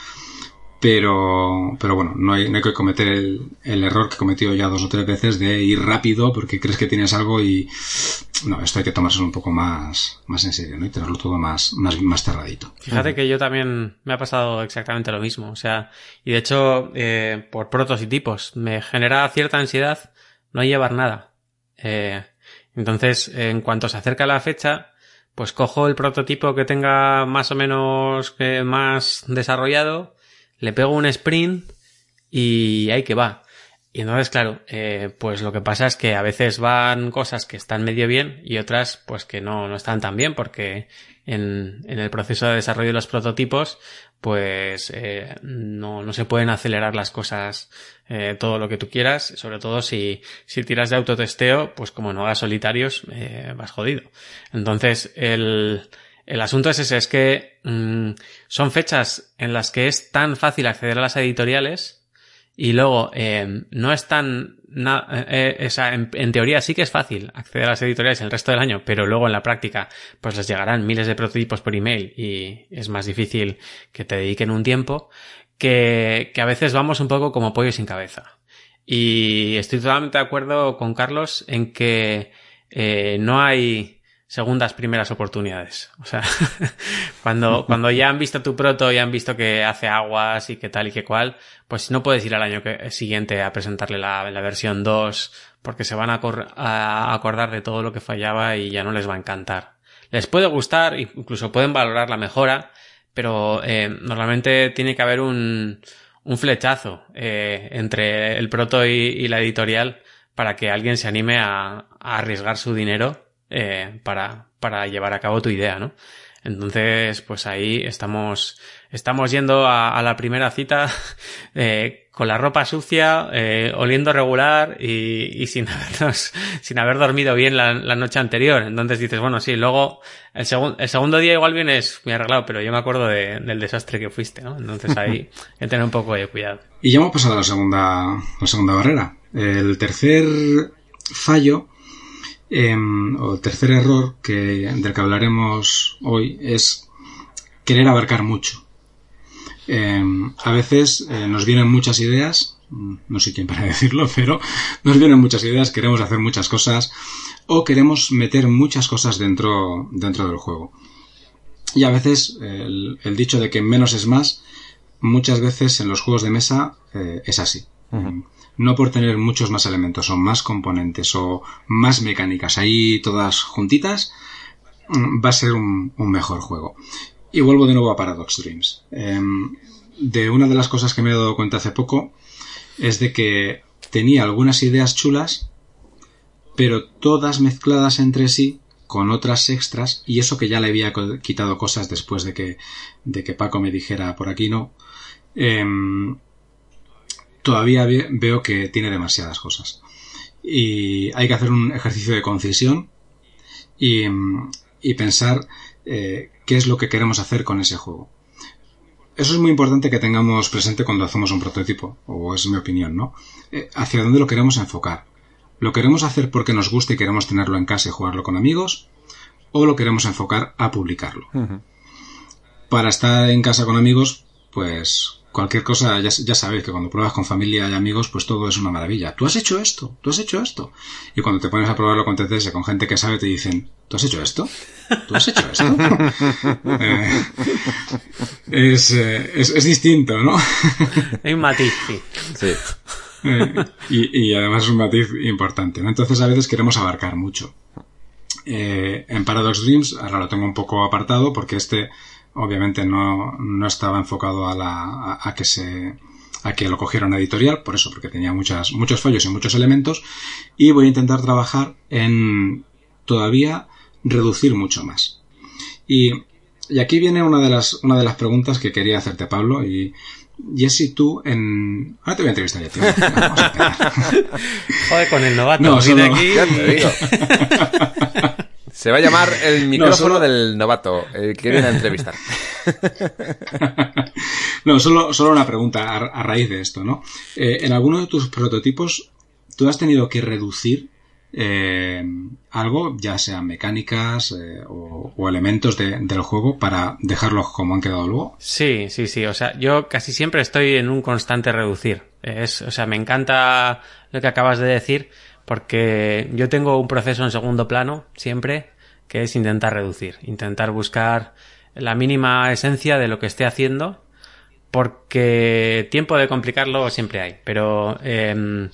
pero pero bueno, no hay, no hay que cometer el, el error que he cometido ya dos o tres veces de ir rápido porque crees que tienes algo y no, esto hay que tomárselo un poco más, más en serio, ¿no? Y tenerlo todo más, más, más cerradito. Fíjate que yo también me ha pasado exactamente lo mismo, o sea, y de hecho eh, por protos y tipos me genera cierta ansiedad no llevar nada. Eh, entonces, en cuanto se acerca la fecha, pues cojo el prototipo que tenga más o menos eh, más desarrollado, le pego un sprint y ahí que va. Y entonces, claro, eh, pues lo que pasa es que a veces van cosas que están medio bien y otras pues que no, no están tan bien porque en, en el proceso de desarrollo de los prototipos pues eh, no, no se pueden acelerar las cosas eh, todo lo que tú quieras, sobre todo si, si tiras de autotesteo, pues como no hagas solitarios, eh, vas jodido. Entonces, el... El asunto es ese, es que mmm, son fechas en las que es tan fácil acceder a las editoriales y luego eh, no es tan... Na, eh, esa, en, en teoría sí que es fácil acceder a las editoriales el resto del año, pero luego en la práctica pues les llegarán miles de prototipos por email y es más difícil que te dediquen un tiempo, que, que a veces vamos un poco como pollo sin cabeza. Y estoy totalmente de acuerdo con Carlos en que eh, no hay... segundas, primeras oportunidades. O sea, cuando, cuando ya han visto tu proto y han visto que hace aguas y que tal y que cual, pues no puedes ir al año que, siguiente a presentarle la, la versión dos porque se van a, cor, a acordar de todo lo que fallaba y ya no les va a encantar. Les puede gustar, incluso pueden valorar la mejora, pero eh, normalmente tiene que haber un, un flechazo eh, entre el proto y, y la editorial para que alguien se anime a, a arriesgar su dinero Eh, para, para llevar a cabo tu idea, ¿no? Entonces, pues ahí estamos, estamos yendo a, a la primera cita, eh, con la ropa sucia, eh, oliendo regular y, y sin habernos, sin haber dormido bien la, la noche anterior. Entonces dices, bueno, sí, luego el segundo, el segundo día igual vienes muy arreglado, pero yo me acuerdo de, del desastre que fuiste, ¿no? Entonces ahí hay que tener un poco de cuidado. Y ya hemos pasado a la segunda, la segunda barrera. El tercer fallo Eh, o el tercer error que, del que hablaremos hoy es querer abarcar mucho. Eh, a veces eh, nos vienen muchas ideas, no sé quién para decirlo, pero nos vienen muchas ideas, queremos hacer muchas cosas o queremos meter muchas cosas dentro, dentro del juego. Y a veces el, el dicho de que menos es más, muchas veces en los juegos de mesa eh, es así. Uh-huh. No por tener muchos más elementos o más componentes o más mecánicas ahí todas juntitas, va a ser un, un mejor juego. Y vuelvo de nuevo a Paradox Dreams. Eh, de una de las cosas que me he dado cuenta hace poco es de que tenía algunas ideas chulas, pero todas mezcladas entre sí con otras extras, y eso que ya le había quitado cosas después de que, de que Paco me dijera por aquí no. Eh, todavía veo que tiene demasiadas cosas. Y hay que hacer un ejercicio de concisión y, y pensar eh, qué es lo que queremos hacer con ese juego. Eso es muy importante que tengamos presente cuando hacemos un prototipo, o es mi opinión, ¿no? Eh, hacia dónde lo queremos enfocar. ¿Lo queremos hacer porque nos gusta y queremos tenerlo en casa y jugarlo con amigos? ¿O lo queremos enfocar a publicarlo? Uh-huh. Para estar en casa con amigos, pues cualquier cosa, ya, ya sabéis que cuando pruebas con familia y amigos, pues todo es una maravilla. ¿Tú has hecho esto? ¿Tú has hecho esto? Y cuando te pones a probarlo con T C S, con gente que sabe, te dicen, ¿tú has hecho esto? ¿Tú has hecho esto? eh, es, eh, es, es distinto, ¿no? Hay un matiz, sí. Sí. Eh, y, y además es un matiz importante, ¿no? Entonces a veces queremos abarcar mucho. Eh, en Paradox Dreams, ahora lo tengo un poco apartado porque este obviamente no, no estaba enfocado a, la, a, a que se a que lo cogiera una editorial, por eso, porque tenía muchas, muchos fallos y muchos elementos, y voy a intentar trabajar en todavía reducir mucho más. Y, y aquí viene una de las una de las preguntas que quería hacerte, Pablo, y Y es si tú en... Ahora te voy a entrevistar ya, tío. Vamos a Joder, con el novato. No, solo... aquí... Ya te digo. Se va a llamar el micrófono no, solo... del novato, el que viene a entrevistar. No, solo, solo una pregunta a, a raíz de esto, ¿no? Eh, en alguno de tus prototipos, ¿tú has tenido que reducir eh, algo, ya sean mecánicas eh, o, o elementos de, del juego, para dejarlos como han quedado luego? Sí, sí, sí. O sea, yo casi siempre estoy en un constante reducir. Es, o sea, me encanta lo que acabas de decir, porque yo tengo un proceso en segundo plano siempre, que es intentar reducir, intentar buscar la mínima esencia de lo que esté haciendo, porque tiempo de complicarlo siempre hay, pero eh,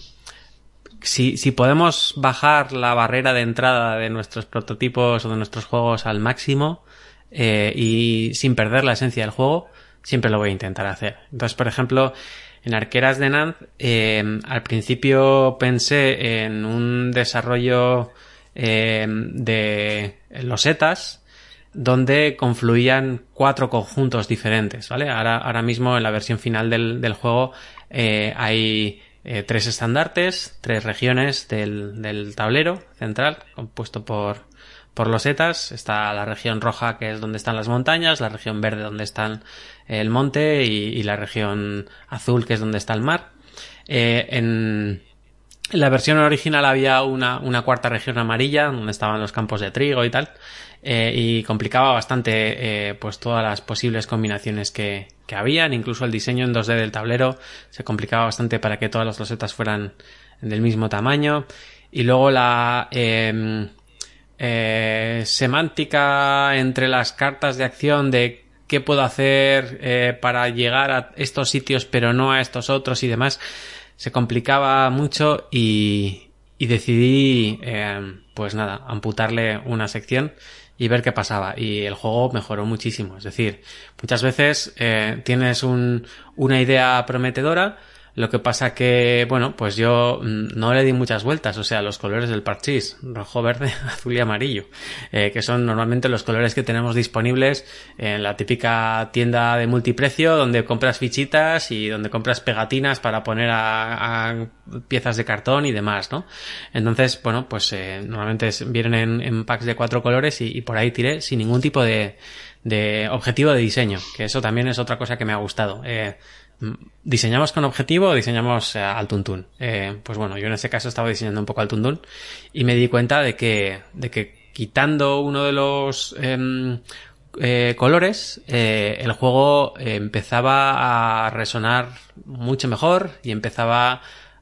si, si podemos bajar la barrera de entrada de nuestros prototipos o de nuestros juegos al máximo eh, y sin perder la esencia del juego, siempre lo voy a intentar hacer. Entonces, por ejemplo, en Arqueras de Nantes, eh, al principio pensé en un desarrollo eh, de losetas donde confluían cuatro conjuntos diferentes, ¿vale? Ahora, ahora mismo en la versión final del, del juego eh, hay eh, tres estandartes, tres regiones del, del tablero central, compuesto por, por losetas. Está la región roja, que es donde están las montañas, la región verde donde está el monte y, y la región azul, que es donde está el mar. Eh, en, en la versión original había una, una cuarta región amarilla donde estaban los campos de trigo y tal, eh, y complicaba bastante eh, pues todas las posibles combinaciones que, que habían. Incluso el diseño en dos D del tablero se complicaba bastante para que todas las losetas fueran del mismo tamaño. Y luego la eh, eh, semántica entre las cartas de acción de qué puedo hacer eh, para llegar a estos sitios pero no a estos otros y demás, se complicaba mucho y, y decidí eh, pues nada, amputarle una sección y ver qué pasaba, y el juego mejoró muchísimo. Es decir, muchas veces eh, tienes un, una idea prometedora. Lo que pasa que, bueno, pues yo no le di muchas vueltas, o sea, los colores del parchís, rojo, verde, azul y amarillo, eh, que son normalmente los colores que tenemos disponibles en la típica tienda de multiprecio, donde compras fichitas y donde compras pegatinas para poner a, a piezas de cartón y demás, ¿no? Entonces, bueno, pues eh, normalmente vienen en, en packs de cuatro colores y, y por ahí tiré sin ningún tipo de, de objetivo de diseño, que eso también es otra cosa que me ha gustado. Eh, ¿Diseñamos con objetivo o diseñamos eh, al tuntún? Eh, pues bueno, yo en ese caso estaba diseñando un poco al tuntún y me di cuenta de que, de que quitando uno de los eh, eh, colores, eh, el juego eh, empezaba a resonar mucho mejor y empezaba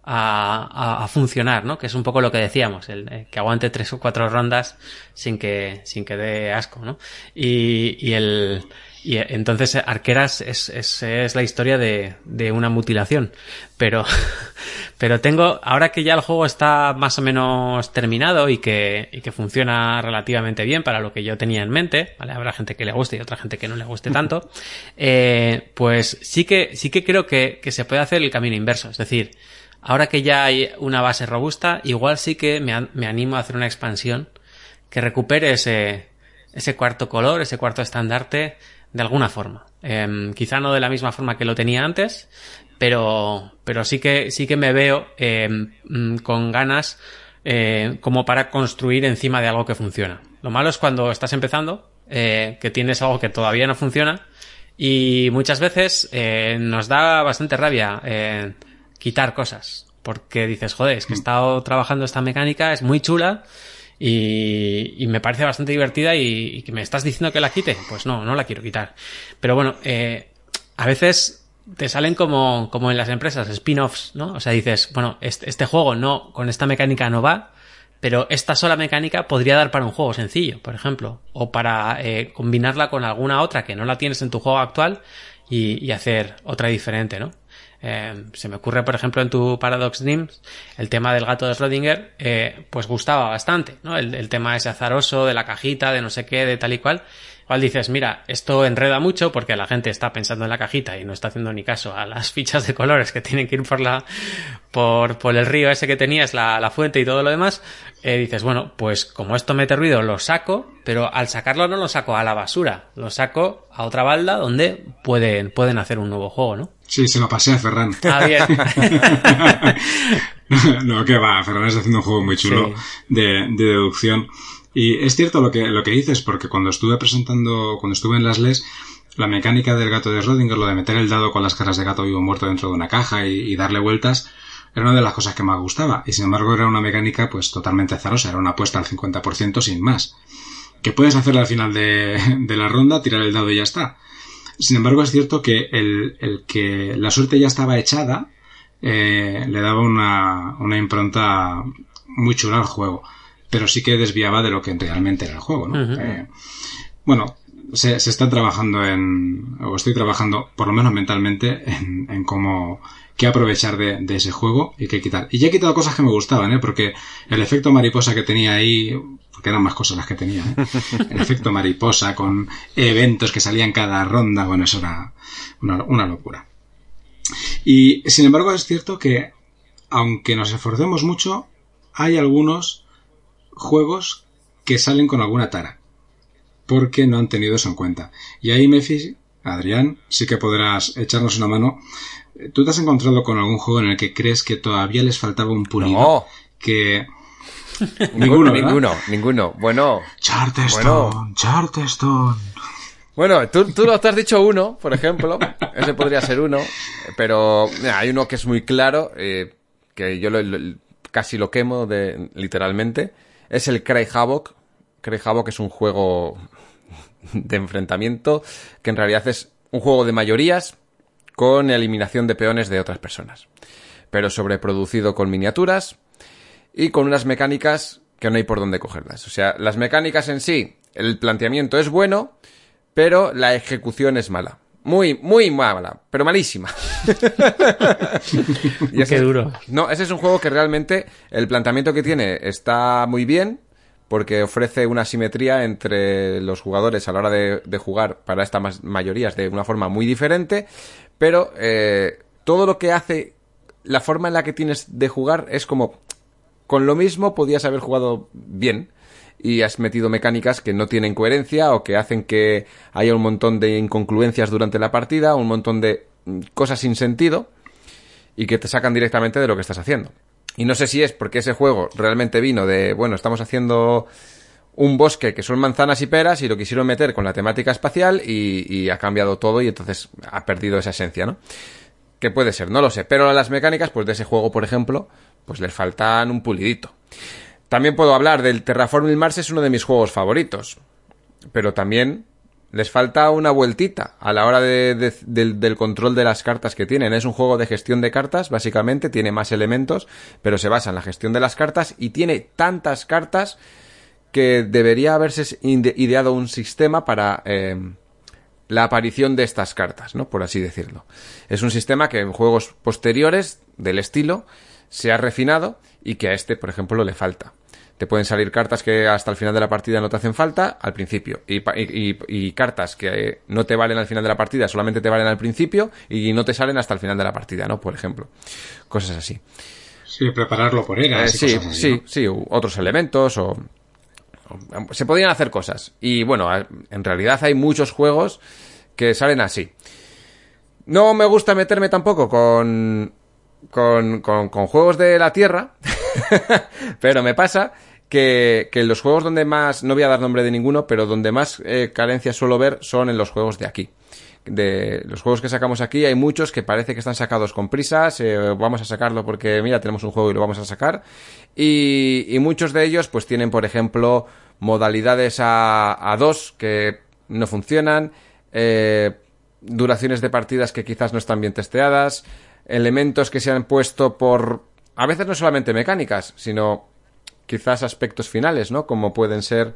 a, a, a funcionar, ¿no? Que es un poco lo que decíamos, el, el que aguante tres o cuatro rondas sin que, sin que dé asco, ¿no? Y, y el, y entonces Arqueras es, es, es la historia de, de una mutilación. Pero, pero tengo, ahora que ya el juego está más o menos terminado y que, y que funciona relativamente bien para lo que yo tenía en mente, ¿vale? Habrá gente que le guste y otra gente que no le guste tanto, eh, pues sí que, sí que creo que, que se puede hacer el camino inverso. Es decir, ahora que ya hay una base robusta, igual sí que me, me animo a hacer una expansión que recupere ese, ese cuarto color, ese cuarto estandarte, de alguna forma. Eh, quizá no de la misma forma que lo tenía antes, pero, pero sí que, sí que me veo, eh, con ganas, eh, como para construir encima de algo que funciona. Lo malo es cuando estás empezando, eh, que tienes algo que todavía no funciona, y muchas veces, eh, nos da bastante rabia, eh, quitar cosas, porque dices, joder, es que he estado trabajando esta mecánica, es muy chula, y, y me parece bastante divertida y, y que me estás diciendo que la quite, pues no, no la quiero quitar. Pero bueno, eh, a veces te salen como, como en las empresas, spin-offs, ¿no? O sea, dices, bueno, este, este juego no, con esta mecánica no va, pero esta sola mecánica podría dar para un juego sencillo, por ejemplo, o para eh, combinarla con alguna otra que no la tienes en tu juego actual y, y hacer otra diferente, ¿no? Eh, se me ocurre, por ejemplo, en tu Paradox Dreams, el tema del gato de Schrödinger, eh, pues gustaba bastante, ¿no? El, el tema ese azaroso, de la cajita, de no sé qué, de tal y cual. Igual dices, mira, esto enreda mucho porque la gente está pensando en la cajita y no está haciendo ni caso a las fichas de colores que tienen que ir por la, por, por el río ese que tenías, la, la fuente y todo lo demás. Eh, dices, bueno, pues como esto mete ruido, lo saco, pero al sacarlo no lo saco a la basura, lo saco a otra balda donde pueden, pueden hacer un nuevo juego, ¿no? Sí, se lo pasé a Ferran. Ah, bien. No, que va, Ferran está haciendo un juego muy chulo, sí, de, de deducción. Y es cierto lo que, lo que dices, porque cuando estuve presentando, cuando estuve en las L E S, la mecánica del gato de Schrödinger, lo de meter el dado con las caras de gato vivo o muerto dentro de una caja y, y darle vueltas, era una de las cosas que más gustaba. Y sin embargo era una mecánica pues totalmente azarosa, era una apuesta al cincuenta por ciento sin más. Que puedes hacerla al final de, de la ronda, tirar el dado y ya está. Sin embargo, es cierto que el, el que la suerte ya estaba echada, eh, le daba una, una impronta muy chula al juego, pero sí que desviaba de lo que realmente era el juego, ¿no? Uh-huh. Eh, bueno, se, se está trabajando en, o estoy trabajando, por lo menos mentalmente, en, en cómo, qué aprovechar de, de ese juego y qué quitar. Y ya he quitado cosas que me gustaban, ¿eh? Porque el efecto mariposa que tenía ahí, porque eran más cosas las que tenía, ¿eh? El efecto mariposa con eventos que salían cada ronda, bueno, eso era una, una locura. Y sin embargo es cierto que, aunque nos esforcemos mucho, hay algunos juegos que salen con alguna tara, porque no han tenido eso en cuenta. Y ahí, Mefi, Adrián, sí que podrás echarnos una mano. ¿Tú te has encontrado con algún juego en el que crees que todavía les faltaba un pulido? No. Que... ninguno, ninguno, ninguno. Bueno. Charterstone, bueno. Charterstone. Bueno, tú, tú te has dicho uno, por ejemplo. Ese podría ser uno. Pero mira, hay uno que es muy claro, eh, que yo lo, lo, casi lo quemo de, literalmente. Es el Cry Havoc. Cry Havoc es un juego de enfrentamiento que en realidad es un juego de mayorías con eliminación de peones de otras personas, pero sobreproducido con miniaturas y con unas mecánicas que no hay por dónde cogerlas. O sea, las mecánicas en sí, el planteamiento es bueno, pero la ejecución es mala. Muy, muy mala, pero malísima. Y ese, qué duro. No, ese es un juego que realmente el planteamiento que tiene está muy bien, porque ofrece una simetría entre los jugadores a la hora de, de jugar para estas mayorías de una forma muy diferente, pero eh, todo lo que hace, la forma en la que tienes de jugar es como, con lo mismo podías haber jugado bien y has metido mecánicas que no tienen coherencia o que hacen que haya un montón de incongruencias durante la partida, un montón de cosas sin sentido y que te sacan directamente de lo que estás haciendo. Y no sé si es porque ese juego realmente vino de, bueno, estamos haciendo un bosque que son manzanas y peras y lo quisieron meter con la temática espacial y, y ha cambiado todo y entonces ha perdido esa esencia, ¿no? Que puede ser, no lo sé. Pero a las mecánicas, pues de ese juego, por ejemplo, pues les faltan un pulidito. También puedo hablar del Terraforming Mars, es uno de mis juegos favoritos. Pero también les falta una vueltita a la hora de, de, de, del control de las cartas que tienen. Es un juego de gestión de cartas, básicamente, tiene más elementos, pero se basa en la gestión de las cartas y tiene tantas cartas que debería haberse ideado un sistema para eh, la aparición de estas cartas, ¿no? Por así decirlo. Es un sistema que en juegos posteriores del estilo se ha refinado y que a este, por ejemplo, le falta. Te pueden salir cartas que hasta el final de la partida no te hacen falta al principio y, y, y, y cartas que no te valen al final de la partida, solamente te valen al principio y no te salen hasta el final de la partida, ¿no? Por ejemplo. Cosas así. Sí, prepararlo por eras. Eh, sí, cosas así, sí, ¿no? sí, otros elementos o... Se podían hacer cosas. Y bueno, en realidad hay muchos juegos que salen así. No me gusta meterme tampoco con... Con, con, con juegos de la Tierra, pero me pasa que, que los juegos donde más, no voy a dar nombre de ninguno, pero donde más eh, carencias suelo ver son en los juegos de aquí. De los juegos que sacamos aquí hay muchos que parece que están sacados con prisas, eh, vamos a sacarlo porque mira, tenemos un juego y lo vamos a sacar, y, y muchos de ellos pues tienen, por ejemplo, modalidades a, a dos que no funcionan, eh, duraciones de partidas que quizás no están bien testeadas, elementos que se han puesto por, a veces no solamente mecánicas, sino quizás aspectos finales, ¿no? Como pueden ser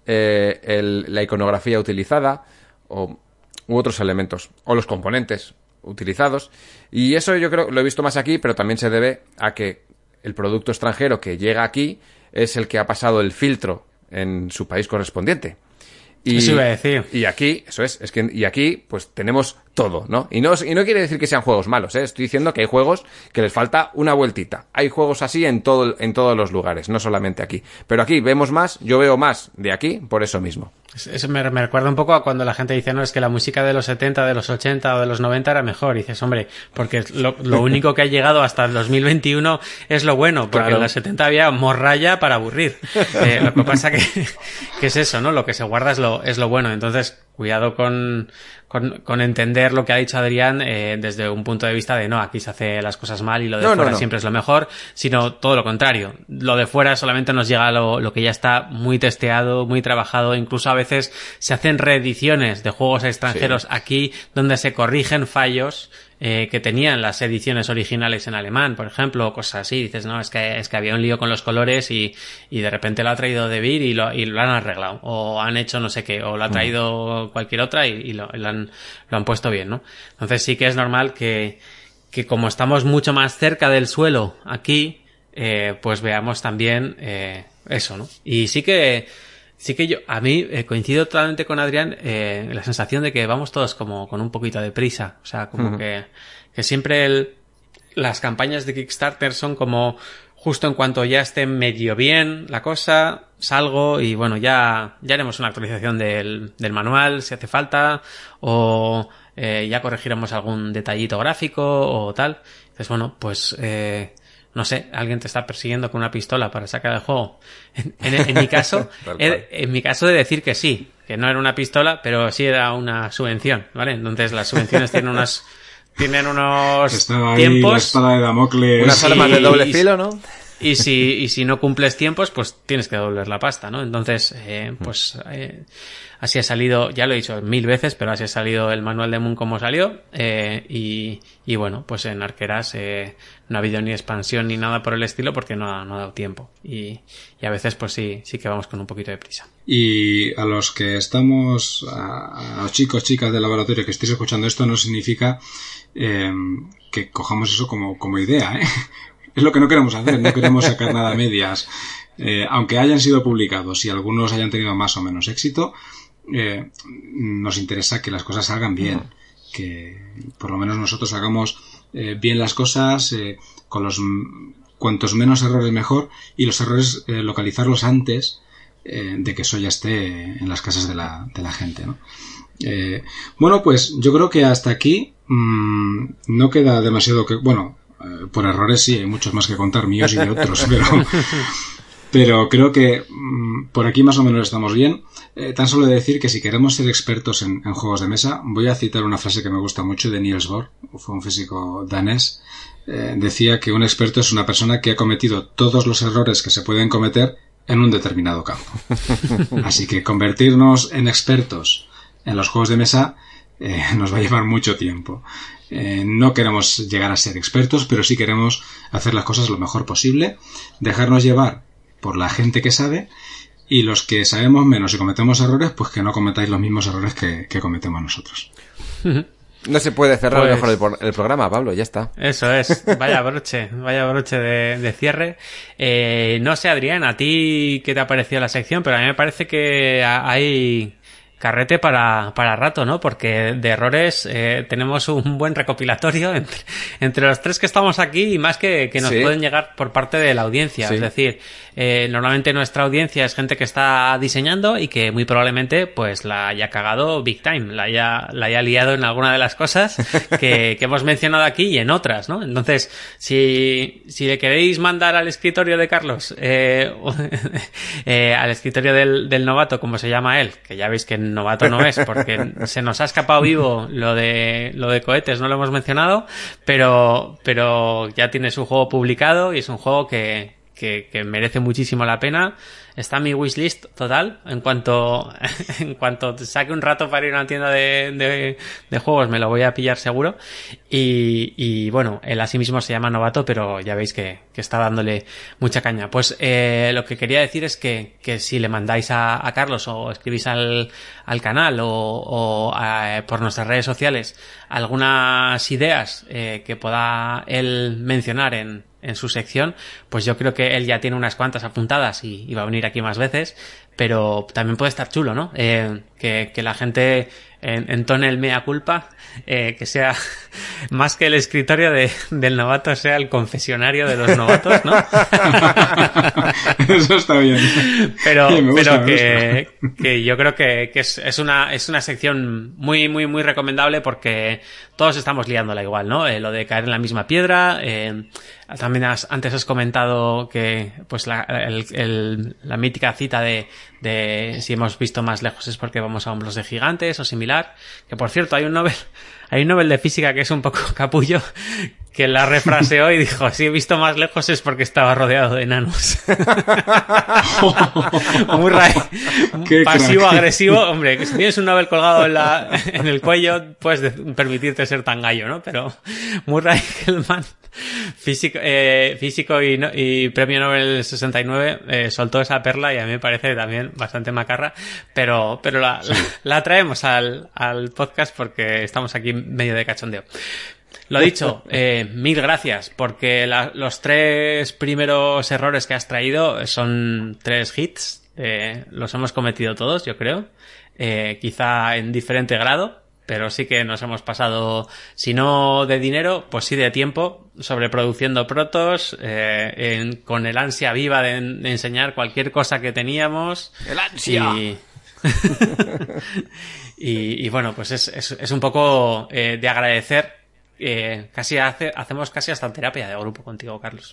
eh, el, la iconografía utilizada o u otros elementos, o los componentes utilizados. Y eso yo creo, lo he visto más aquí, pero también se debe a que el producto extranjero que llega aquí es el que ha pasado el filtro en su país correspondiente. Y, eso iba a decir. Y aquí, eso es, es que y aquí pues tenemos todo, ¿no? Y no, y no quiere decir que sean juegos malos, ¿eh? Estoy diciendo que hay juegos que les falta una vueltita. Hay juegos así en todo, en todos los lugares, no solamente aquí. Pero aquí vemos más, yo veo más de aquí por eso mismo. Eso me, me recuerda un poco a cuando la gente dice, no, es que la música de los setenta, de los ochenta o de los noventa era mejor. Y dices, hombre, porque lo, lo único que ha llegado hasta el dos mil veintiuno es lo bueno, porque claro. En los setenta había morralla para aburrir. Eh, lo que pasa que, que es eso, ¿no? Lo que se guarda es lo, es lo bueno. Entonces, cuidado con, con, con entender lo que ha dicho Adrián eh, desde un punto de vista de, no, aquí se hace las cosas mal y lo de no, fuera no, no. siempre es lo mejor, sino todo lo contrario. Lo de fuera solamente nos llega lo, lo que ya está muy testeado, muy trabajado, incluso a veces se hacen reediciones de juegos extranjeros sí. aquí donde se corrigen fallos eh, que tenían las ediciones originales en alemán, por ejemplo, o cosas así. Dices, no, es que es que había un lío con los colores y, y de repente lo ha traído De Beer y lo, y lo han arreglado, o han hecho no sé qué, o lo ha traído cualquier otra y, y, lo, y lo, han, lo han puesto bien, ¿no? Entonces sí que es normal que, que como estamos mucho más cerca del suelo aquí, eh, pues veamos también eh, eso, ¿no? Y sí que Sí que yo, a mí, eh, coincido totalmente con Adrián, eh, la sensación de que vamos todos como con un poquito de prisa. O sea, como uh-huh. que, que siempre el, las campañas de Kickstarter son como justo en cuanto ya esté medio bien la cosa, salgo y bueno, ya, ya haremos una actualización del, del manual si hace falta, o eh, ya corregiremos algún detallito gráfico o tal. Entonces, bueno, pues, eh, no sé, alguien te está persiguiendo con una pistola para sacar el juego. En, en, en mi caso, en, en mi caso de decir que sí, que no era una pistola, pero sí era una subvención, ¿vale? Entonces las subvenciones tienen unas, tienen unos Estaba tiempos. Ahí la espada de Damocles. Unas armas de doble filo, ¿no? Y si, y si no cumples tiempos, pues tienes que devolver la pasta, ¿no? Entonces, eh, pues, eh, así ha salido, ya lo he dicho mil veces, pero así ha salido el manual de Moon como salió, eh, y, y bueno, pues en Arqueras, eh, no ha habido ni expansión ni nada por el estilo porque no ha, no ha dado tiempo. Y, y a veces, pues sí, sí que vamos con un poquito de prisa. Y a los que estamos, a, a los chicos, chicas del laboratorio que estéis escuchando esto, no significa, eh, que cojamos eso como, como idea, ¿eh? Es lo que no queremos hacer, no queremos sacar nada a medias. Eh, aunque hayan sido publicados y algunos hayan tenido más o menos éxito, eh, nos interesa que las cosas salgan bien. Que por lo menos nosotros hagamos eh, bien las cosas, eh, con los cuantos menos errores mejor, y los errores eh, localizarlos antes eh, de que eso ya esté en las casas de la, de la gente, ¿no? Eh, bueno, pues yo creo que hasta aquí mmm, no queda demasiado que... Bueno, por errores sí, hay muchos más que contar, míos y de otros, pero, pero creo que mmm, por aquí más o menos estamos bien. Eh, tan solo decir que si queremos ser expertos en, en juegos de mesa, voy a citar una frase que me gusta mucho de Niels Bohr, fue un físico danés. Eh, decía que un experto es una persona que ha cometido todos los errores que se pueden cometer en un determinado campo. Así que convertirnos en expertos en los juegos de mesa eh, nos va a llevar mucho tiempo. Eh, no queremos llegar a ser expertos, pero sí queremos hacer las cosas lo mejor posible, dejarnos llevar por la gente que sabe, y los que sabemos menos y cometemos errores, pues que no cometáis los mismos errores que, que cometemos nosotros. No se puede cerrar pues, mejor el, el programa, Pablo, ya está. Eso es, vaya broche, vaya broche de, de cierre. Eh, no sé, Adrián, a ti qué te ha parecido la sección, pero a mí me parece que hay carrete para, para rato, ¿no? Porque de errores eh, tenemos un buen recopilatorio entre, entre los tres que estamos aquí, y más que, que nos sí. pueden llegar por parte de la audiencia. Sí. Es decir, eh, normalmente nuestra audiencia es gente que está diseñando y que muy probablemente pues la haya cagado big time, la haya, la haya liado en alguna de las cosas que, que hemos mencionado aquí y en otras, ¿no? Entonces, si, si le queréis mandar al escritorio de Carlos, eh, eh, al escritorio del, del novato, como se llama él, que ya veis que novato no es, porque se nos ha escapado vivo lo de lo de cohetes, no lo hemos mencionado, pero pero ya tiene su juego publicado y es un juego que, que, que merece muchísimo la pena. Está en mi wishlist total. En cuanto en cuanto saque un rato para ir a una tienda de, de, de juegos, me lo voy a pillar seguro. Y, y bueno, él así mismo se llama Novato, pero ya veis que, que está dándole mucha caña. Pues eh, lo que quería decir es que, que si le mandáis a, a Carlos o escribís al, al canal o, o a, por nuestras redes sociales algunas ideas eh, que pueda él mencionar en en su sección, pues yo creo que él ya tiene unas cuantas apuntadas y, y va a venir aquí más veces, pero también puede estar chulo, ¿no? Eh, que, que la gente en, entone el mea culpa, eh, que sea más que el escritorio de, del novato, sea el confesionario de los novatos, ¿no? Eso está bien. Pero, sí, gusta, pero que, que yo creo que, que es, es una, es una sección muy, muy, muy recomendable porque todos estamos liándola igual, ¿no? Eh, lo de caer en la misma piedra, eh, también has, antes has comentado que, pues la, el, el, la mítica cita de, de si hemos visto más lejos es porque vamos a hombros de gigantes o similar, que por cierto hay un Nobel, hay un Nobel de física que es un poco capullo, que la refraseó y dijo, si he visto más lejos es porque estaba rodeado de enanos. Muy ra- pasivo-agresivo. Hombre, si tienes un Nobel colgado en, la, en el cuello, puedes de- permitirte ser tan gallo, ¿no? Pero Murray Gell-Mann, físico, eh, físico y, no, y premio Nobel sesenta y nueve, eh, soltó esa perla y a mí me parece también bastante macarra, pero, pero la, la, la traemos al, al podcast porque estamos aquí medio de cachondeo. Lo dicho, eh, mil gracias, porque la, los tres primeros errores que has traído son tres hits, eh, los hemos cometido todos, yo creo, eh, quizá en diferente grado, pero sí que nos hemos pasado, si no de dinero, pues sí de tiempo, sobreproduciendo protos, eh, en, con el ansia viva de, de enseñar cualquier cosa que teníamos. ¡El ansia! Y... y, y bueno, pues es, es, es un poco eh, de agradecer. Eh, casi hace, hacemos casi hasta terapia de grupo contigo, Carlos.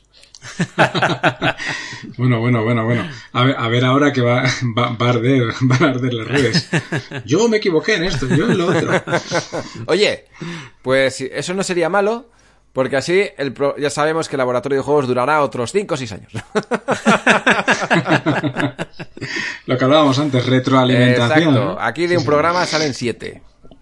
Bueno, bueno, bueno, bueno. A ver, a ver ahora que va, va, va a arder, van a arder las redes. Yo me equivoqué en esto, yo en lo otro. Oye, pues eso no sería malo, porque así el pro, ya sabemos que el laboratorio de juegos durará otros cinco o seis años. Lo que hablábamos antes, retroalimentación. Exacto, aquí de un programa salen siete.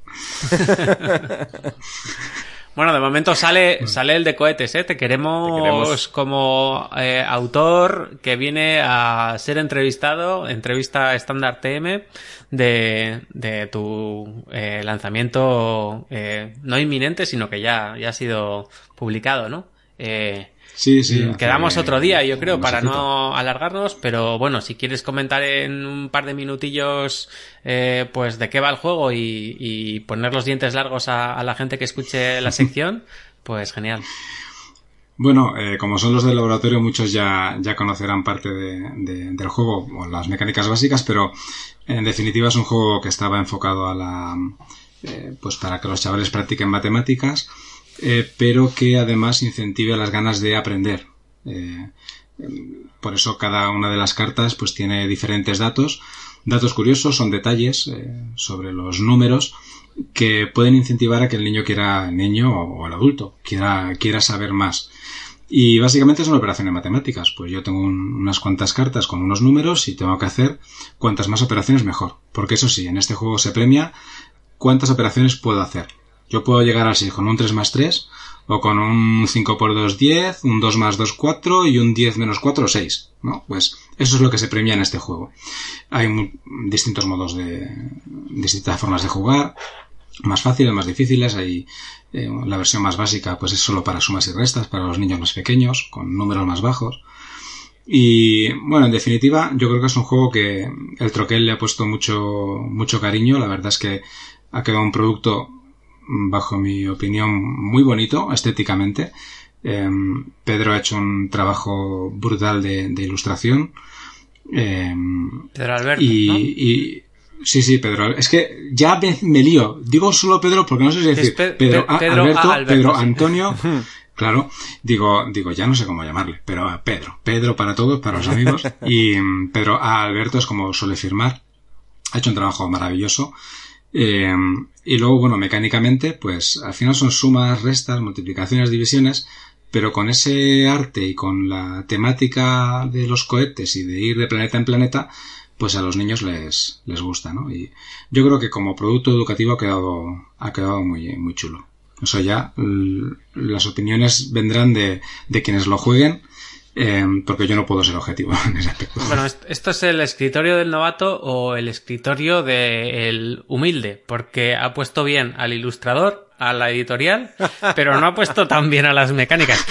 Bueno, de momento sale sale el de cohetes, ¿eh? Te queremos, Te queremos. como eh, autor que viene a ser entrevistado, entrevista estándar T M de, de tu eh, lanzamiento eh, no inminente, sino que ya, ya ha sido publicado, ¿no? Eh, Sí, sí. Quedamos otro día, yo creo, para no alargarnos, pero bueno, si quieres comentar en un par de minutillos eh, pues de qué va el juego y, y poner los dientes largos a, a la gente que escuche la sección, pues genial. Bueno, eh, como son los del laboratorio, muchos ya, ya conocerán parte de, de, del juego o las mecánicas básicas, pero en definitiva es un juego que estaba enfocado a la eh, pues para que los chavales practiquen matemáticas. Eh, pero que además incentive las ganas de aprender. Eh, por eso cada una de las cartas pues tiene diferentes datos. Datos curiosos, son detalles eh, sobre los números que pueden incentivar a que el niño quiera, el niño o, o el adulto, quiera, quiera saber más. Y básicamente son operaciones matemáticas. Pues yo tengo un, unas cuantas cartas con unos números y tengo que hacer cuantas más operaciones mejor. Porque eso sí, en este juego se premia cuántas operaciones puedo hacer. Yo puedo llegar así con un tres más tres, o con un cinco por dos, diez, un dos más dos, cuatro y un diez menos cuatro, seis, ¿no? Pues eso es lo que se premia en este juego. Hay muy, distintos modos de, distintas formas de jugar, más fáciles, más difíciles. Hay eh, la versión más básica, pues es solo para sumas y restas, para los niños más pequeños, con números más bajos. Y bueno, en definitiva, yo creo que es un juego que el Troquel le ha puesto mucho, mucho cariño. La verdad es que ha quedado un producto, bajo mi opinión, muy bonito estéticamente. Eh, Pedro ha hecho un trabajo brutal de, de ilustración. Eh, Pedro Alberto, y, ¿no? y sí, sí, Pedro. Es que ya me, me lío. Digo solo Pedro porque no sé si decir Pe- Pedro, Pe- a, Pedro Alberto, a Alberto, Pedro sí. Antonio. Claro, digo, digo, ya no sé cómo llamarle, pero a Pedro. Pedro para todos, para los amigos. Y Pedro a Alberto es como suele firmar. Ha hecho un trabajo maravilloso. Eh, y luego, bueno, mecánicamente, pues al final son sumas, restas, multiplicaciones, divisiones, pero con ese arte y con la temática de los cohetes y de ir de planeta en planeta, pues a los niños les, les gusta, ¿no? Y yo creo que como producto educativo ha quedado, ha quedado muy, muy chulo. Eso ya, l- las opiniones vendrán de, de quienes lo jueguen, eh, porque yo no puedo ser objetivo en ese aspecto. Bueno, ¿esto es el escritorio del novato o el escritorio del humilde? Porque ha puesto bien al ilustrador, a la editorial, pero no ha puesto tan bien a las mecánicas.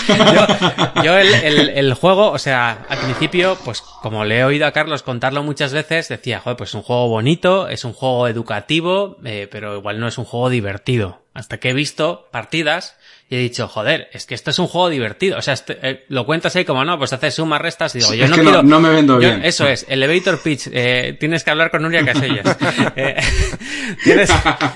Yo, yo el, el, el juego, o sea, al principio, pues como le he oído a Carlos contarlo muchas veces, decía, joder, pues es un juego bonito, es un juego educativo, eh, pero igual no es un juego divertido. Hasta que he visto partidas y he dicho, joder, es que esto es un juego divertido. O sea, este, eh, lo cuentas ahí como, no, pues haces sumas, restas, y digo, Sí, yo es no que quiero... no, no me vendo yo- bien. Eso es, elevator pitch, eh, tienes que hablar con Nuria Casellas. Eh, tienes,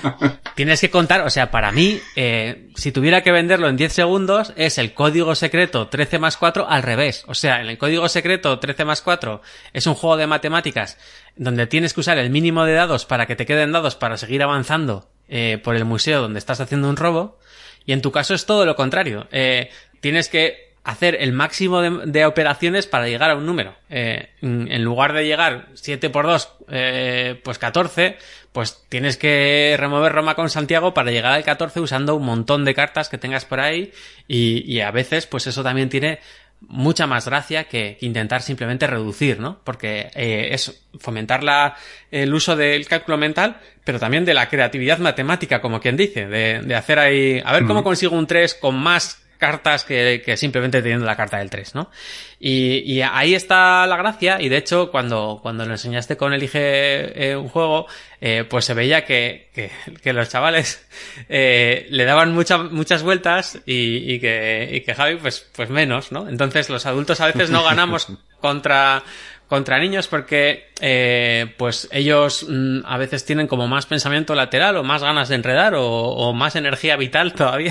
tienes que contar, o sea, para mí, eh, si tuviera que venderlo en diez segundos, es el código secreto trece más cuatro al revés. O sea, en el código secreto trece más cuatro es un juego de matemáticas donde tienes que usar el mínimo de dados para que te queden dados para seguir avanzando eh, por el museo donde estás haciendo un robo. Y en tu caso es todo lo contrario. Eh, tienes que hacer el máximo de, de operaciones para llegar a un número. Eh, en lugar de llegar siete por dos, eh, pues catorce, pues tienes que remover Roma con Santiago para llegar al catorce usando un montón de cartas que tengas por ahí. Y, y a veces, pues eso también tiene mucha más gracia que, que intentar simplemente reducir, ¿no? Porque eh, es fomentar la, el uso del cálculo mental, pero también de la creatividad matemática, como quien dice, de, de hacer ahí, a ver cómo consigo un tres con más cartas que, que simplemente teniendo la carta del tres, ¿no? Y, y ahí está la gracia, y de hecho cuando, cuando lo enseñaste con Elige eh, un juego, eh, pues se veía que, que, que los chavales eh, le daban muchas muchas vueltas y, y que, y que Javi pues, pues menos, ¿no? Entonces los adultos a veces no ganamos contra contra niños porque eh, pues ellos mm, a veces tienen como más pensamiento lateral o más ganas de enredar o, o más energía vital todavía.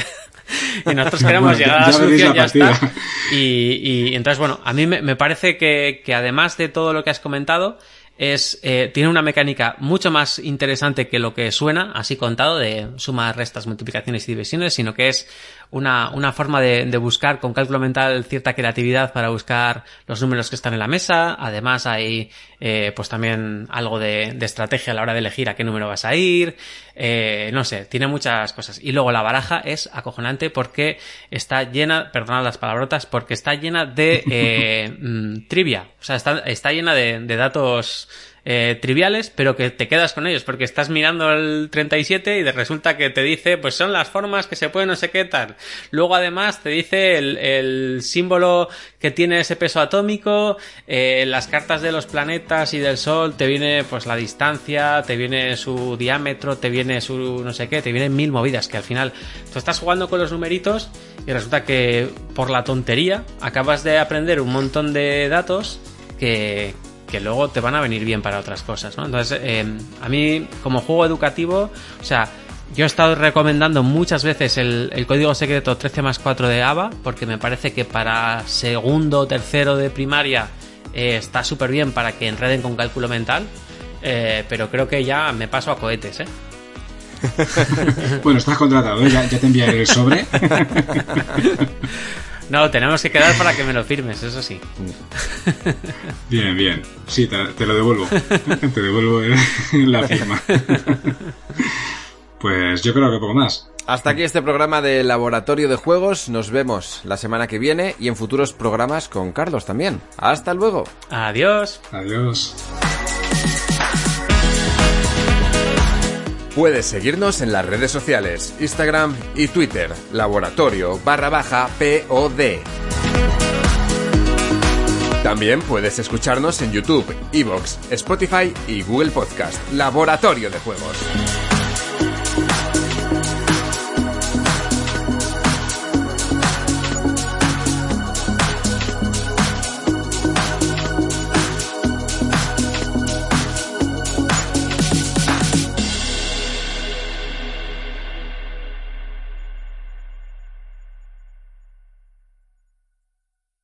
Y nosotros queremos Bueno, llegar a ya la solución, veréis ya la está. partida. Y, y entonces, bueno, a mí me, me parece que, que además de todo lo que has comentado, es eh, tiene una mecánica mucho más interesante que lo que suena, así contado, de sumas, restas, multiplicaciones y divisiones, sino que es una, una forma de, de buscar con cálculo mental cierta creatividad para buscar los números que están en la mesa. Además hay eh, pues también algo de, de estrategia a la hora de elegir a qué número vas a ir. Eh, no sé, tiene muchas cosas. Y luego la baraja es acojonante porque está llena, perdonad las palabrotas, porque está llena de eh, mm, trivia. O sea, está, está llena de, de datos eh, triviales, pero que te quedas con ellos, porque estás mirando el treinta y siete y de resulta que te dice, pues son las formas que se pueden no sé qué tal. Luego además te dice el, el símbolo que tiene ese peso atómico, eh, las cartas de los planetas y del Sol, te viene pues la distancia, te viene su diámetro, te viene su no sé qué, te vienen mil movidas, que al final tú estás jugando con los numeritos y resulta que por la tontería acabas de aprender un montón de datos que... que luego te van a venir bien para otras cosas, ¿no? Entonces, eh, a mí, como juego educativo, o sea, yo he estado recomendando muchas veces el, el código secreto trece más cuatro de ABA, porque me parece que para segundo o tercero de primaria eh, está súper bien para que enreden con cálculo mental, eh, pero creo que ya me paso a cohetes, ¿eh? Bueno, estás contratado, ¿eh? ya, ya te enviaré el sobre. No, tenemos que quedar para que me lo firmes, eso sí. Bien, bien. Sí, te, te lo devuelvo. Te devuelvo la firma. Pues yo creo que poco más. Hasta aquí este programa de Laboratorio de Juegos. Nos vemos la semana que viene y en futuros programas con Carlos también. Hasta luego. Adiós. Adiós. Puedes seguirnos en las redes sociales, Instagram y Twitter, laboratorio barra baja P O D. También puedes escucharnos en YouTube, iVoox, Spotify y Google Podcast. Laboratorio de Juegos.